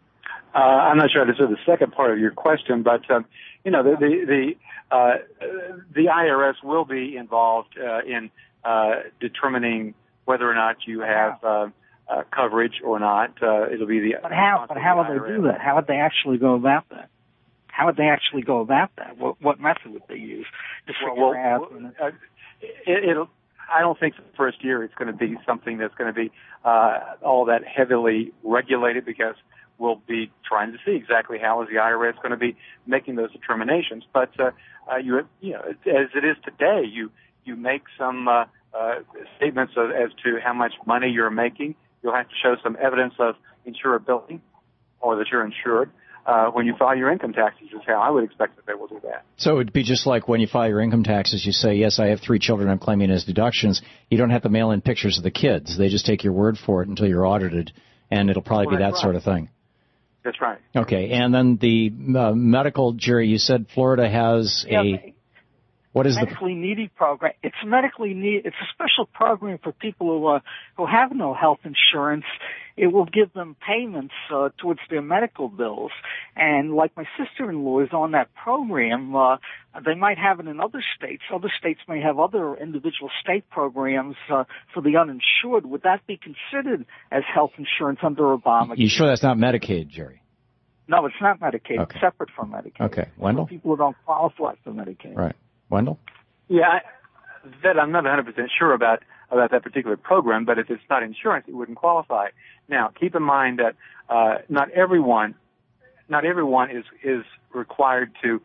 I'm not sure I understood the second part of your question, but you know, the IRS will be involved in determining whether or not you have coverage or not. It'll be the. But how would they do that? How would they actually go about that? How would they actually go about that? What method would they use to figure out? I don't think the first year it's going to be something that's going to be all that heavily regulated, because we'll be trying to see exactly how is the IRS going to be making those determinations. But you know, as it is today, you make some statements as to how much money you're making. You'll have to show some evidence of insurability, or that you're insured. When you file your income taxes is how I would expect that they will do that. So it would be just like when you file your income taxes, you say, yes, I have 3 children I'm claiming as deductions. You don't have to mail in pictures of the kids. They just take your word for it until you're audited, and it'll probably be that sort of thing. That's right. Okay, and then the medical, Jerry, you said Florida has what is medically needy program? It's medically needy. It's a special program for people who have no health insurance. It will give them payments towards their medical bills. And like my sister-in-law is on that program, they might have it in other states. Other states may have other individual state programs for the uninsured. Would that be considered as health insurance under Obama? You sure that's not Medicaid, Jerry? No, it's not Medicaid. Okay. It's separate from Medicaid. Okay. Wendell? For people who don't qualify for Medicaid. Right. Wendell? Yeah, that I'm not 100% sure about that particular program, but if it's not insurance, it wouldn't qualify. Now, keep in mind that not everyone is required to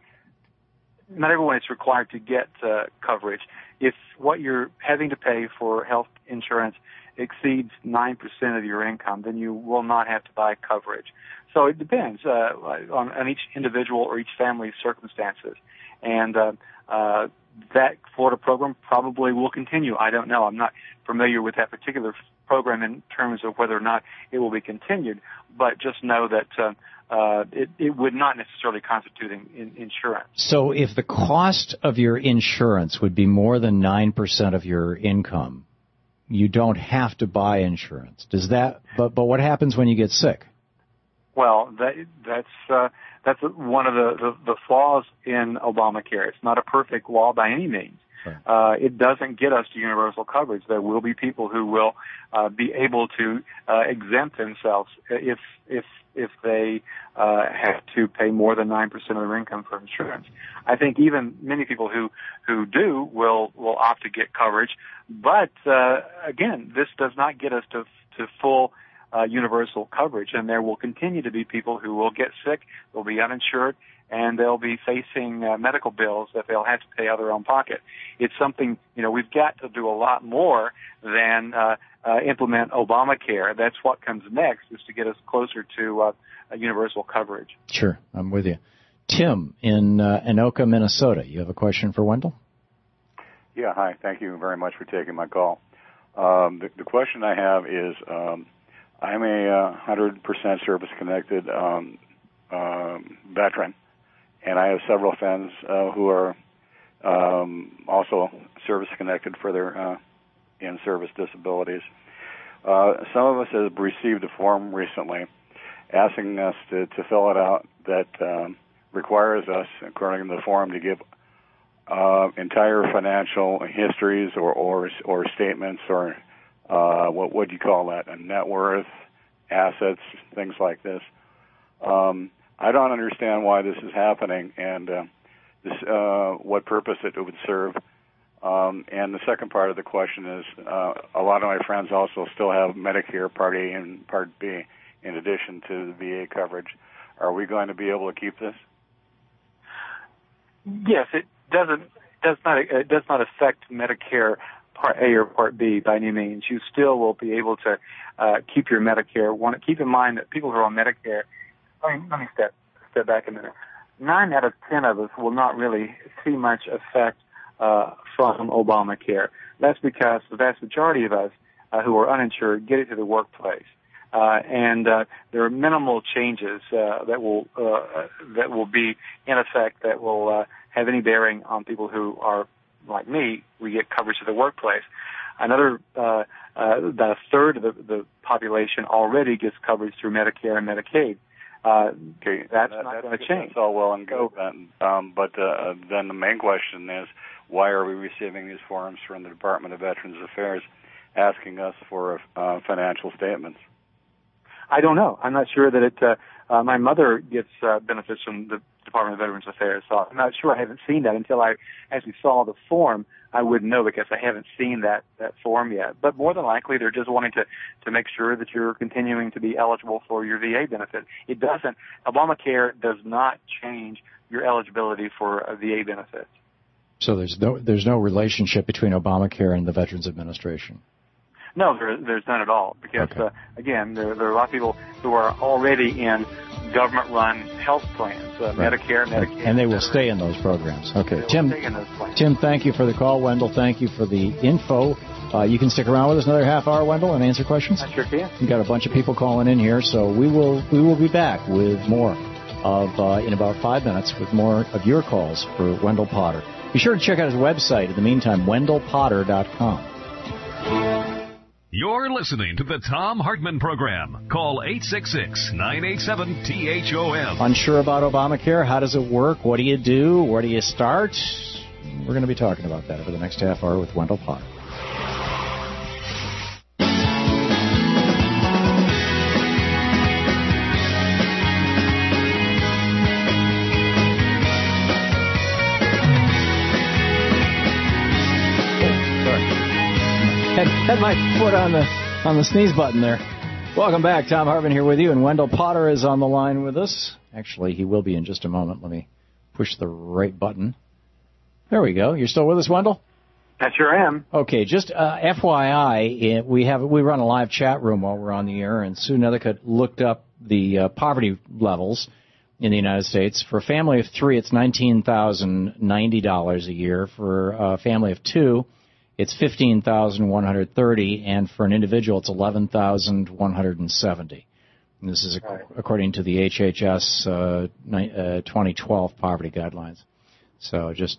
get coverage. If what you're having to pay for health insurance exceeds 9% of your income, then you will not have to buy coverage. So it depends on each individual or each family's circumstances. And that Florida program probably will continue. I don't know. I'm not familiar with that particular program in terms of whether or not it will be continued, but just know that it would not necessarily constitute insurance. So if the cost of your insurance would be more than 9% of your income, you don't have to buy insurance. Does that? But what happens when you get sick? Well, that's one of the flaws in Obamacare. It's not a perfect law by any means. Right. It doesn't get us to universal coverage. There will be people who will be able to exempt themselves if they have to pay more than 9% of their income for insurance. I think even many people who do will opt to get coverage. But again, this does not get us to full universal coverage, and there will continue to be people who will get sick, will be uninsured, and they'll be facing medical bills that they'll have to pay out of their own pocket. It's something, we've got to do a lot more than implement Obamacare. That's what comes next, is to get us closer to universal coverage. Sure, I'm with you. Tim in Anoka, Minnesota. You have a question for Wendell? Yeah, hi. Thank you very much for taking my call. The question I have is, I'm a 100% service-connected veteran, and I have several friends who are also service-connected for their in-service disabilities. Some of us have received a form recently asking us to fill it out that requires us, according to the form, to give entire financial histories or statements or what would you call that? A net worth, assets, things like this. I don't understand why this is happening and what purpose it would serve. And the second part of the question is, a lot of my friends also still have Medicare Part A and Part B in addition to the VA coverage. Are we going to be able to keep this? Yes, it does not affect Medicare Part A or Part B by any means. You still will be able to keep your Medicare. Keep in mind that people who are on Medicare, let me step back a minute. 9 out of 10 of us will not really see much effect from Obamacare. That's because the vast majority of us who are uninsured get it to the workplace. And there are minimal changes that will be in effect that will have any bearing on people who are like me. We get coverage to the workplace. Another about a third of the population already gets coverage through Medicare and Medicaid. That's not going to change. That's all well and good, but then the main question is, why are we receiving these forms from the Department of Veterans Affairs asking us for financial statements? I don't know. I'm not sure that it. My mother gets benefits from the Department of Veterans Affairs, so I'm not sure. I haven't seen that until I actually saw the form. I wouldn't know because I haven't seen that form yet. But more than likely, they're just wanting to make sure that you're continuing to be eligible for your VA benefit. It doesn't. Obamacare does not change your eligibility for a VA benefit. So there's no relationship between Obamacare and the Veterans Administration? No, there's none at all. Because, again, there are a lot of people who are already in government-run health plans, Medicare, Medicaid. And they will stay in those programs. Okay. Tim, thank you for the call. Wendell, thank you for the info. You can stick around with us another half hour, Wendell, and answer questions? I sure can. We've got a bunch of people calling in here, so we will be back with more in about 5 minutes with more of your calls for Wendell Potter. Be sure to check out his website. In the meantime, wendellpotter.com. You're listening to the Thom Hartmann Program. Call 866-987-THOM. Unsure about Obamacare? How does it work? What do you do? Where do you start? We're going to be talking about that over the next half hour with Wendell Potter. Had my foot on the sneeze button there. Welcome back. Thom Hartmann here with you, and Wendell Potter is on the line with us. Actually, he will be in just a moment. Let me push the right button. There we go. You're still with us, Wendell? I sure am. Okay, just FYI, we run a live chat room while we're on the air, and Sue Nethercutt looked up the poverty levels in the United States. For a family of 3, it's $19,090 a year. For a family of 2, it's $15,130, and for an individual, it's $11,170. And this is according to the HHS 2012 poverty guidelines. So just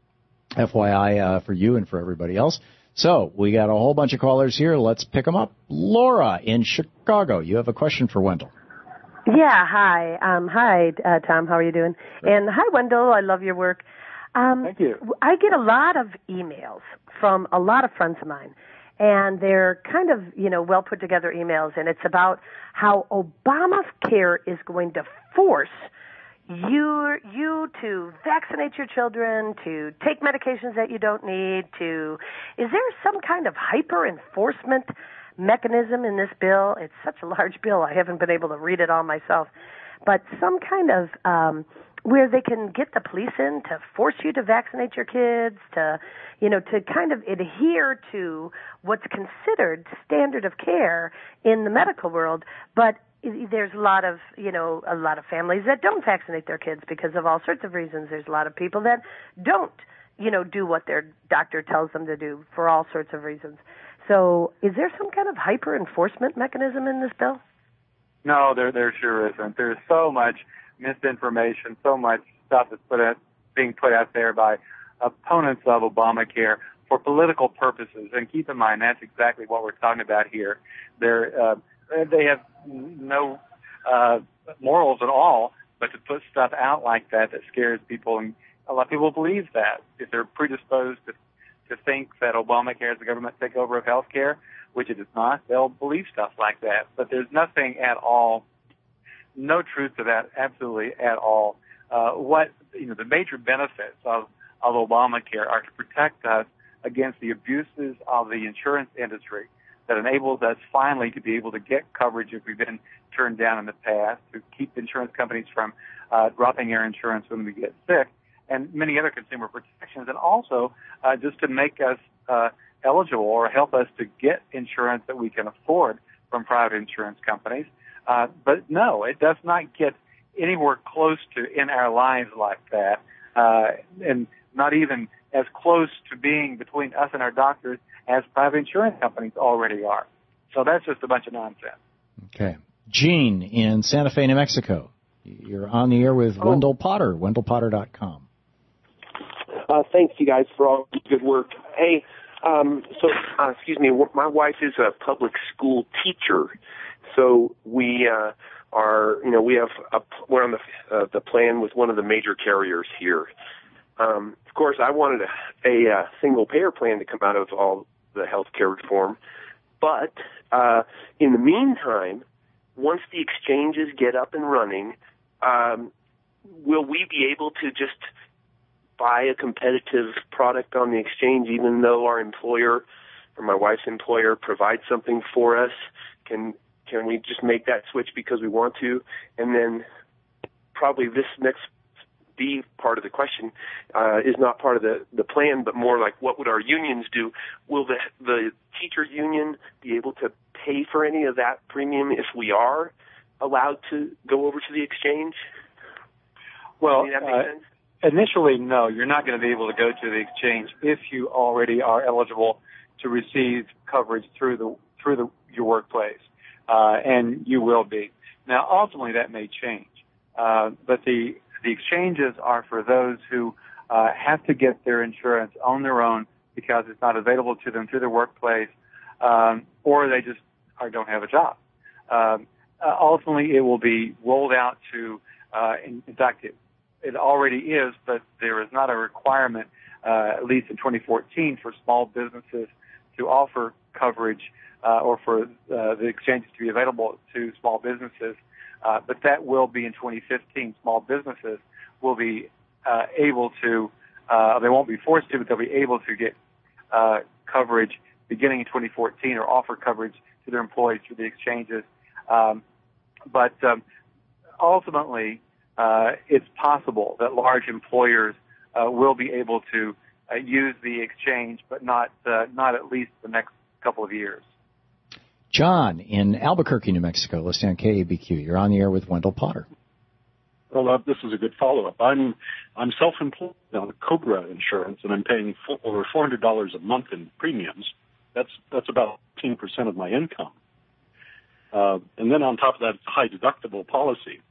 FYI for you and for everybody else. So we got a whole bunch of callers here. Let's pick them up. Laura in Chicago, you have a question for Wendell. Yeah, hi. Hi, Thom. How are you doing? Great. And hi, Wendell. I love your work. Thank you. I get a lot of emails from a lot of friends of mine, and they're kind of, well put together emails, and it's about how Obamacare is going to force you to vaccinate your children, to take medications that you don't need, is there some kind of hyper enforcement mechanism in this bill? It's such a large bill, I haven't been able to read it all myself, but some kind of where they can get the police in to force you to vaccinate your kids, to kind of adhere to what's considered standard of care in the medical world. But there's a lot of families that don't vaccinate their kids because of all sorts of reasons. There's a lot of people that don't, do what their doctor tells them to do for all sorts of reasons. So is there some kind of hyper enforcement mechanism in this bill? No, there sure isn't. There's so much misinformation, so much stuff that's being put out there by opponents of Obamacare for political purposes. And keep in mind, that's exactly what we're talking about here. They have no morals at all, but to put stuff out like that scares people, and a lot of people believe that. If they're predisposed to think that Obamacare is the government takeover of health care, which it is not, they'll believe stuff like that. But there's nothing at all, no truth to that, absolutely at all. The major benefits of Obamacare are to protect us against the abuses of the insurance industry that enables us finally to be able to get coverage if we've been turned down in the past, to keep insurance companies from dropping our insurance when we get sick, and many other consumer protections, and also just to make us eligible or help us to get insurance that we can afford from private insurance companies. But no, it does not get anywhere close to in our lives like that, and not even as close to being between us and our doctors as private insurance companies already are. So that's just a bunch of nonsense. Okay. Gene in Santa Fe, New Mexico. You're on the air with Wendell Potter, wendellpotter.com. Thanks, you guys, for all the good work. Hey, excuse me, my wife is a public school teacher, so we we're on the plan with one of the major carriers here. Of course, I wanted a single payer plan to come out of all the health care reform. But in the meantime, once the exchanges get up and running, will we be able to just buy a competitive product on the exchange even though our employer or my wife's employer provides something for us? Can we just make that switch because we want to? And then probably this next B part of the question is not part of the plan, but more like what would our unions do? Will the teacher union be able to pay for any of that premium if we are allowed to go over to the exchange? Well, that make sense? Initially, no, you're not going to be able to go to the exchange if you already are eligible to receive coverage through your workplace, and you will be. Now, ultimately, that may change, but the exchanges are for those who have to get their insurance on their own because it's not available to them through their workplace, or they just don't have a job. Ultimately, it will be rolled out to, in fact, it already is, but there is not a requirement, at least in 2014, for small businesses to offer coverage or for the exchanges to be available to small businesses. But that will be in 2015. Small businesses will be able to, they won't be forced to, but they'll be able to get coverage beginning in 2014 or offer coverage to their employees through the exchanges. But ultimately, it's possible that large employers will be able to use the exchange, but not at least the next couple of years. John in Albuquerque, New Mexico, listening on KABQ. You're on the air with Wendell Potter. Well, this is a good follow-up. I'm self-employed on COBRA insurance, and I'm paying over $400 a month in premiums. That's about 15% of my income. And then on top of that, it's a high deductible policy.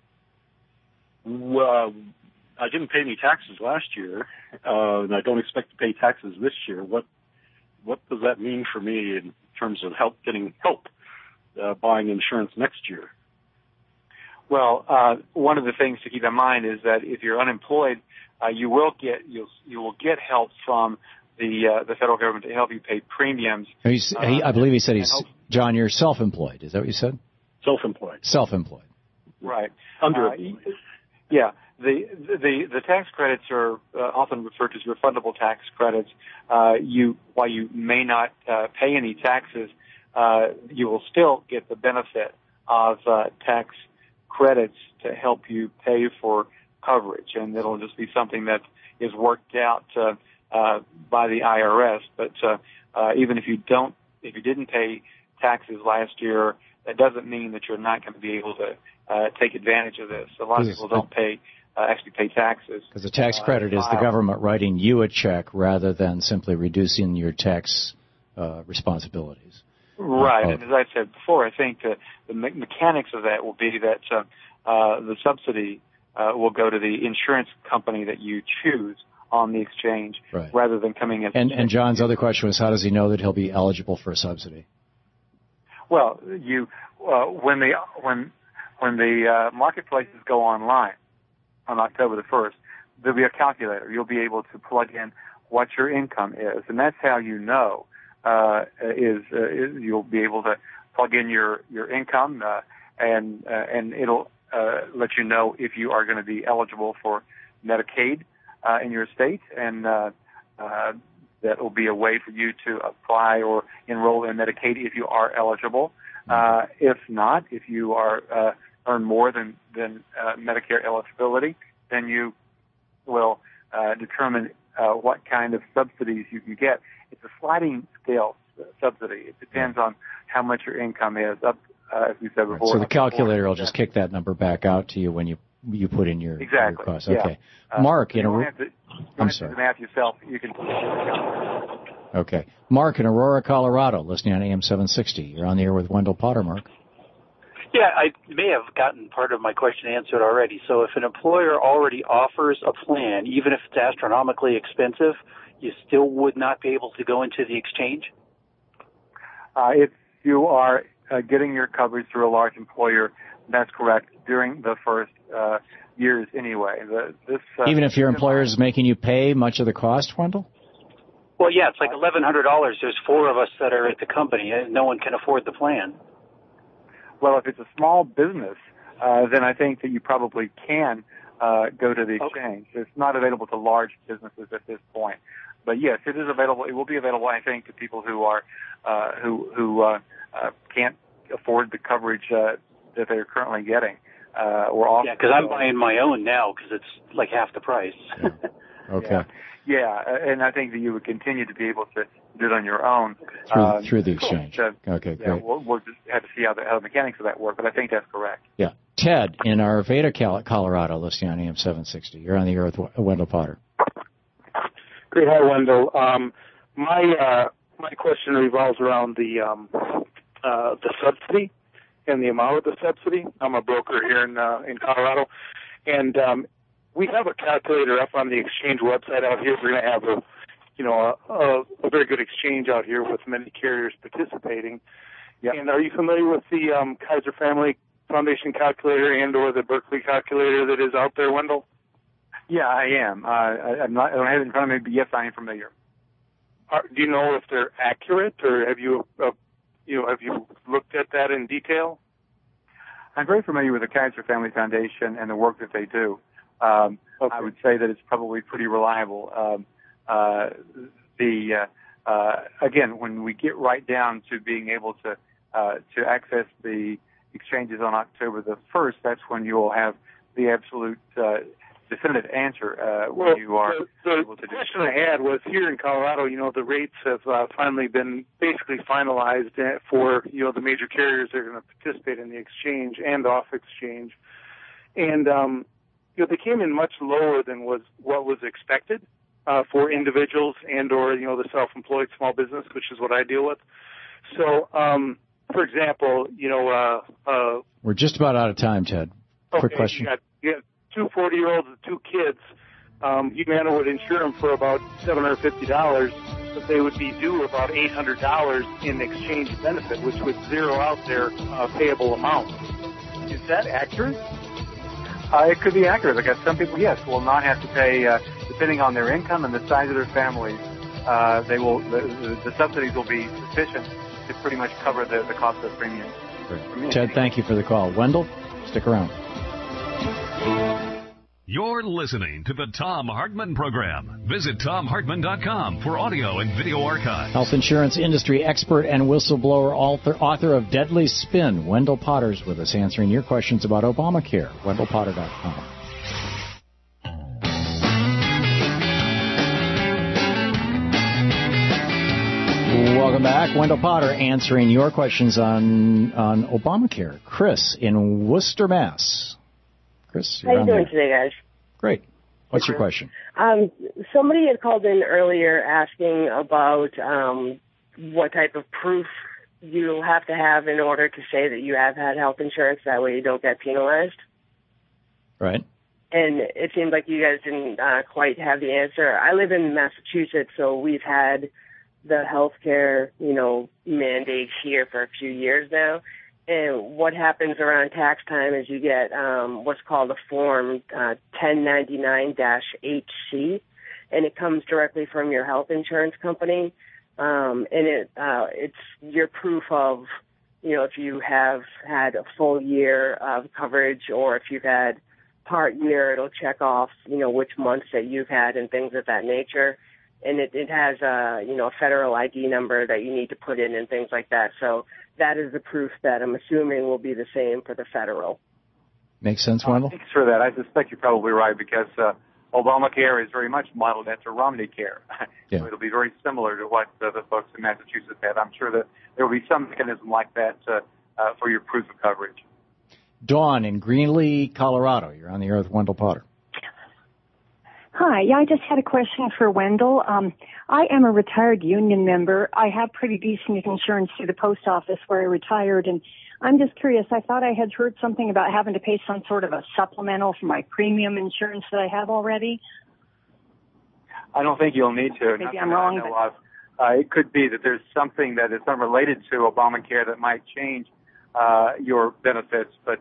Well, I didn't pay any taxes last year, and I don't expect to pay taxes this year. What does that mean for me in terms of getting help buying insurance next year? Well, one of the things to keep in mind is that if you're unemployed, you will get help from the federal government to help you pay premiums. I believe he said John, you're self-employed. Is that what you said? Self-employed. Self-employed. Right. Under. Yeah. The tax credits are often referred to as refundable tax credits. While you may not pay any taxes, you will still get the benefit of tax credits to help you pay for coverage, and it'll just be something that is worked out by the IRS. But even if you didn't pay taxes last year, that doesn't mean that you're not going to be able to take advantage of this. A lot of people don't actually pay taxes. Because the tax credit is the government writing you a check rather than simply reducing your tax responsibilities. Right. And as I said before, I think the mechanics of that will be that the subsidy will go to the insurance company that you choose on the exchange, right, rather than coming in. And John's other question was, how does he know that he'll be eligible for a subsidy? Well, when the marketplaces go online on October the 1st, there'll be a calculator. You'll be able to plug in what your income is, and that's how you know you'll be able to plug in your income, and it'll let you know if you are going to be eligible for Medicaid in your state, and that will be a way for you to apply or enroll in Medicaid if you are eligible. If not, if you are earn more than Medicare eligibility, then you will determine what kind of subsidies you can get. It's a sliding scale subsidy. It depends on how much your income is. Up, as we said before. So the calculator will just kick that number back out to you when you put in your cost. Okay. Yeah. Mark, I'm sorry. Do the math yourself. You can. Okay. Mark in Aurora, Colorado, listening on AM 760. You're on the air with Wendell Potter, Mark. Yeah, I may have gotten part of my question answered already. So if an employer already offers a plan, even if it's astronomically expensive, you still would not be able to go into the exchange? If you are getting your coverage through a large employer, That's correct. During the first years, anyway. Even if your employer is making you pay much of the cost, Wendell? Well, yeah, it's like $1,100. There's 4 of us that are at the company, and no one can afford the plan. Well, if it's a small business, then I think that you probably can go to the exchange. Okay. It's not available to large businesses at this point. But yes, it is available. It will be available, I think, to people who are who can't afford the coverage that they're currently getting. Yeah, because I'm buying my own now because it's like half the price. Okay. Yeah, and I think that you would continue to be able to do it on your own through the exchange. Okay, great. Yeah, we'll just have to see how the mechanics of that work, but I think that's correct. Yeah. Ted in Arvada, Colorado, listening on AM 760. You're on the air with Wendell Potter. Great. Hi, Wendell. My question revolves around the subsidy and the amount of the subsidy. I'm a broker here in Colorado, and we have a calculator up on the exchange website out here. We're going to have a very good exchange out here with many carriers participating. Yep. And are you familiar with the Kaiser Family Foundation calculator and/or the Berkeley calculator that is out there, Wendell? Yeah, I am. I don't have it in front of me, but yes, I am familiar. Do you know if they're accurate, or have you looked at that in detail? I'm very familiar with the Kaiser Family Foundation and the work that they do. I would say that it's probably pretty reliable. Again, when we get right down to being able to access the exchanges on October the 1st, that's when you will have the absolute definitive answer when you are able to do it. The question I had was, here in Colorado, the rates have finally been basically finalized for, the major carriers that are going to participate in the exchange and off exchange. And, they came in much lower than what was expected for individuals and or, the self-employed small business, which is what I deal with. So, for example, we're just about out of time, Ted. Quick question. You got 2 40-year-olds and 2 kids. Humana would insure them for about $750, but they would be due about $800 in exchange benefit, which would zero out their payable amount. Is that accurate? It could be accurate because some people, yes, will not have to pay, depending on their income and the size of their families. The subsidies will be sufficient to pretty much cover the cost of the premium. Great. Ted, thank you for the call. Wendell, stick around. You're listening to the Thom Hartmann Program. Visit ThomHartmann.com for audio and video archives. Health insurance industry expert and whistleblower, author of Deadly Spin, Wendell Potter's with us, answering your questions about Obamacare. WendellPotter.com. Welcome back. Wendell Potter answering your questions on Obamacare. Chris in Worcester, Mass. Chris, how you doing today, guys? Great. What's your question? Somebody had called in earlier asking about what type of proof you have to have in order to say that you have had health insurance. That way you don't get penalized. Right. And it seemed like you guys didn't quite have the answer. I live in Massachusetts, so we've had the healthcare, mandates here for a few years now. And what happens around tax time is you get what's called a form 1099-HC, and it comes directly from your health insurance company. And it's your proof of, if you have had a full year of coverage or if you've had part year, it'll check off, which months that you've had and things of that nature. And it has a federal ID number that you need to put in and things like that. So that is the proof that I'm assuming will be the same for the federal. Makes sense, Wendell? Thanks for that. I suspect you're probably right because Obamacare is very much modeled after Romney Care. Yeah. So it'll be very similar to what the folks in Massachusetts had. I'm sure that there will be some mechanism like that for your proof of coverage. Dawn in Greenlee, Colorado. You're on the air with Wendell Potter. Hi. Yeah, I just had a question for Wendell. I am a retired union member. I have pretty decent insurance through the post office where I retired, and I'm just curious. I thought I had heard something about having to pay some sort of a supplemental for my premium insurance that I have already. I don't think you'll need to. Maybe I'm wrong. It could be that there's something that is unrelated to Obamacare that might change your benefits, but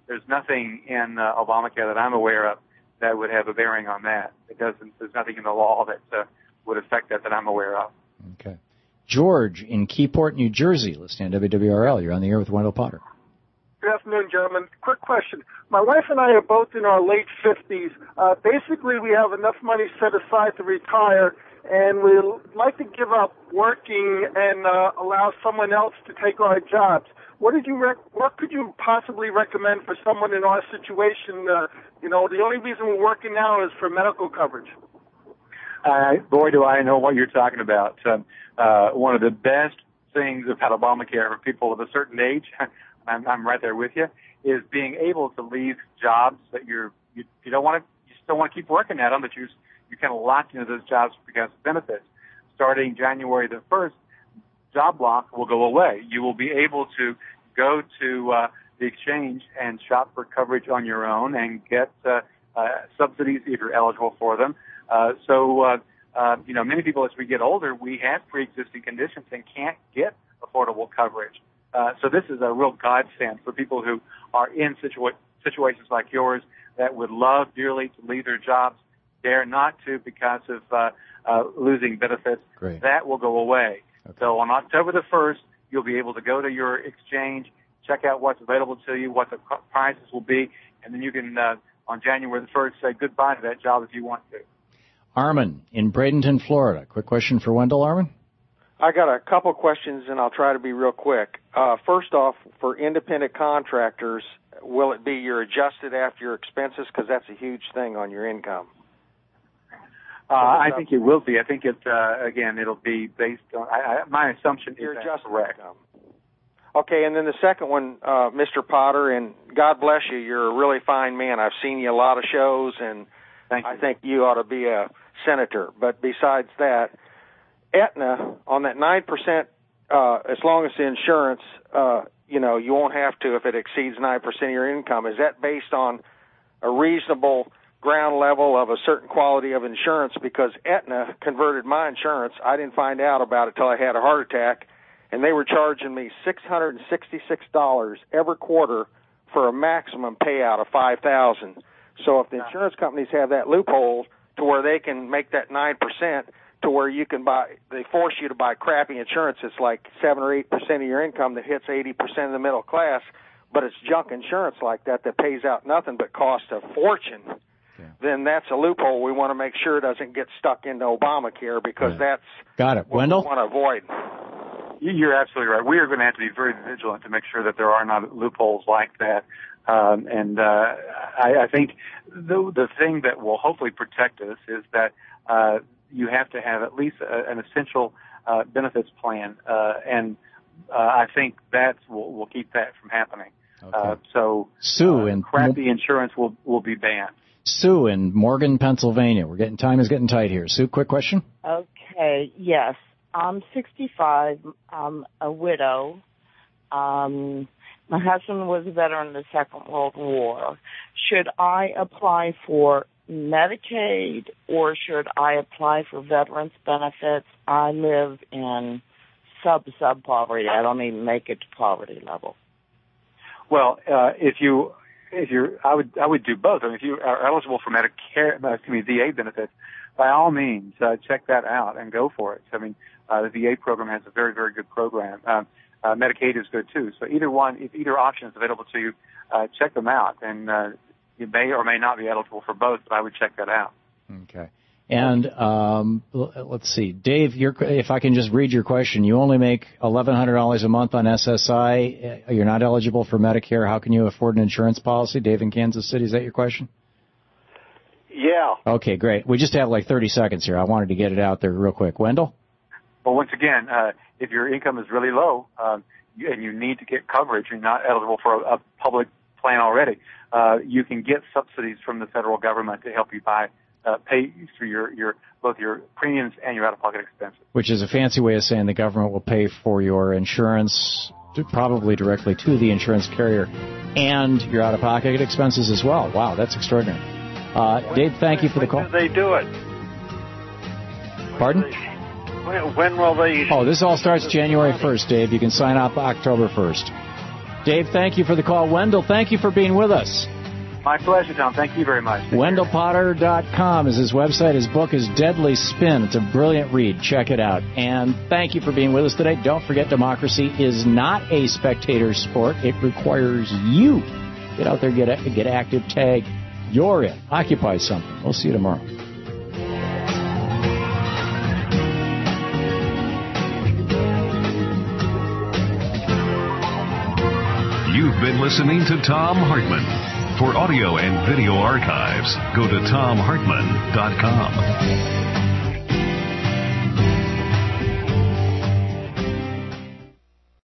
there's nothing in Obamacare that I'm aware of that would have a bearing on that. There's nothing in the law that would affect that I'm aware of. Okay. George in Keyport, New Jersey, listening to WWRL. You're on the air with Wendell Potter. Good afternoon, gentlemen. Quick question. My wife and I are both in our late 50s. Basically, we have enough money set aside to retire, and we'd like to give up working and allow someone else to take our jobs. What could you possibly recommend for someone in our situation? The only reason we're working now is for medical coverage. Boy, do I know what you're talking about. One of the best things about Obamacare for people of a certain age, I'm right there with you, is being able to leave jobs that you still want to keep working at them, but you're kind of locked into those jobs because of benefits. Starting January the 1st, job lock will go away. You will be able to go to the exchange and shop for coverage on your own and get subsidies if you're eligible for them. Many people as we get older, we have pre-existing conditions and can't get affordable coverage. So this is a real godsend for people who are in situations like yours that would love dearly to leave their jobs, dare not to because of losing benefits. Great. That will go away. Okay. So on October the 1st, you'll be able to go to your exchange, check out what's available to you, what the prices will be, and then you can, on January the 1st, say goodbye to that job if you want to. Armin in Bradenton, Florida. Quick question for Wendell, Armin? I got a couple questions, and I'll try to be real quick. First off, for independent contractors, will it be you're adjusted after your expenses? Because that's a huge thing on your income. I think it will be. I think it'll be based on, my assumption is that's correct. Income. Okay, and then the second one, Mr. Potter, and God bless you, you're a really fine man. I've seen you a lot of shows, and I think you ought to be a senator. But besides that, Aetna, on that 9%, as long as the insurance, you won't have to if it exceeds 9% of your income. Is that based on a reasonable ground level of a certain quality of insurance? Because Aetna converted my insurance. I didn't find out about it till I had a heart attack, and they were charging me $666 every quarter for a maximum payout of $5,000. So if the insurance companies have that loophole to where they can make that 9% to where you can they force you to buy crappy insurance, it's like 7 or 8% of your income that hits 80% of the middle class, but it's junk insurance like that pays out nothing but cost a fortune. Then that's a loophole we want to make sure doesn't get stuck into Obamacare, because that's Got it. Wendell? we want to avoid. You're absolutely right. We are going to have to be very vigilant to make sure that there are not loopholes like that. I think the thing that will hopefully protect us is that you have to have at least an essential benefits plan, and I think that will keep that from happening. Okay. Sue and crappy insurance will be banned. Sue in Morgan, Pennsylvania. Time is getting tight here. Sue, quick question. Okay, yes. I'm 65. I'm a widow. My husband was a veteran of the Second World War. Should I apply for Medicaid or should I apply for veterans benefits? I live in sub-poverty. I don't even make it to poverty level. Well, I would do both. I mean, if you are eligible for VA benefits, by all means, check that out and go for it. I mean, the VA program has a very, very good program. Medicaid is good too. So if either option is available to you, check them out. And you may or may not be eligible for both, but I would check that out. Okay. And let's see, Dave, if I can just read your question, you only make $1,100 a month on SSI. You're not eligible for Medicare. How can you afford an insurance policy? Dave in Kansas City, is that your question? Yeah. Okay, great. We just have like 30 seconds here. I wanted to get it out there real quick. Wendell? Well, once again, if your income is really low and you need to get coverage, you're not eligible for a public plan already, you can get subsidies from the federal government to help you pay for both your premiums and your out-of-pocket expenses. Which is a fancy way of saying the government will pay for your insurance, probably directly to the insurance carrier, and your out-of-pocket expenses as well. Wow, that's extraordinary. Dave, thank you for the call. When do they do it? Pardon? When will they? Oh, this all starts January 1st, Dave. You can sign up October 1st. Dave, thank you for the call. Wendell, thank you for being with us. My pleasure, Tom. Thank you very much. WendellPotter.com is his website. His book is Deadly Spin. It's a brilliant read. Check it out. And thank you for being with us today. Don't forget, democracy is not a spectator sport. It requires you. Get out there, get active, tag. You're in. Occupy something. We'll see you tomorrow. You've been listening to Thom Hartmann. For audio and video archives, go to ThomHartmann.com.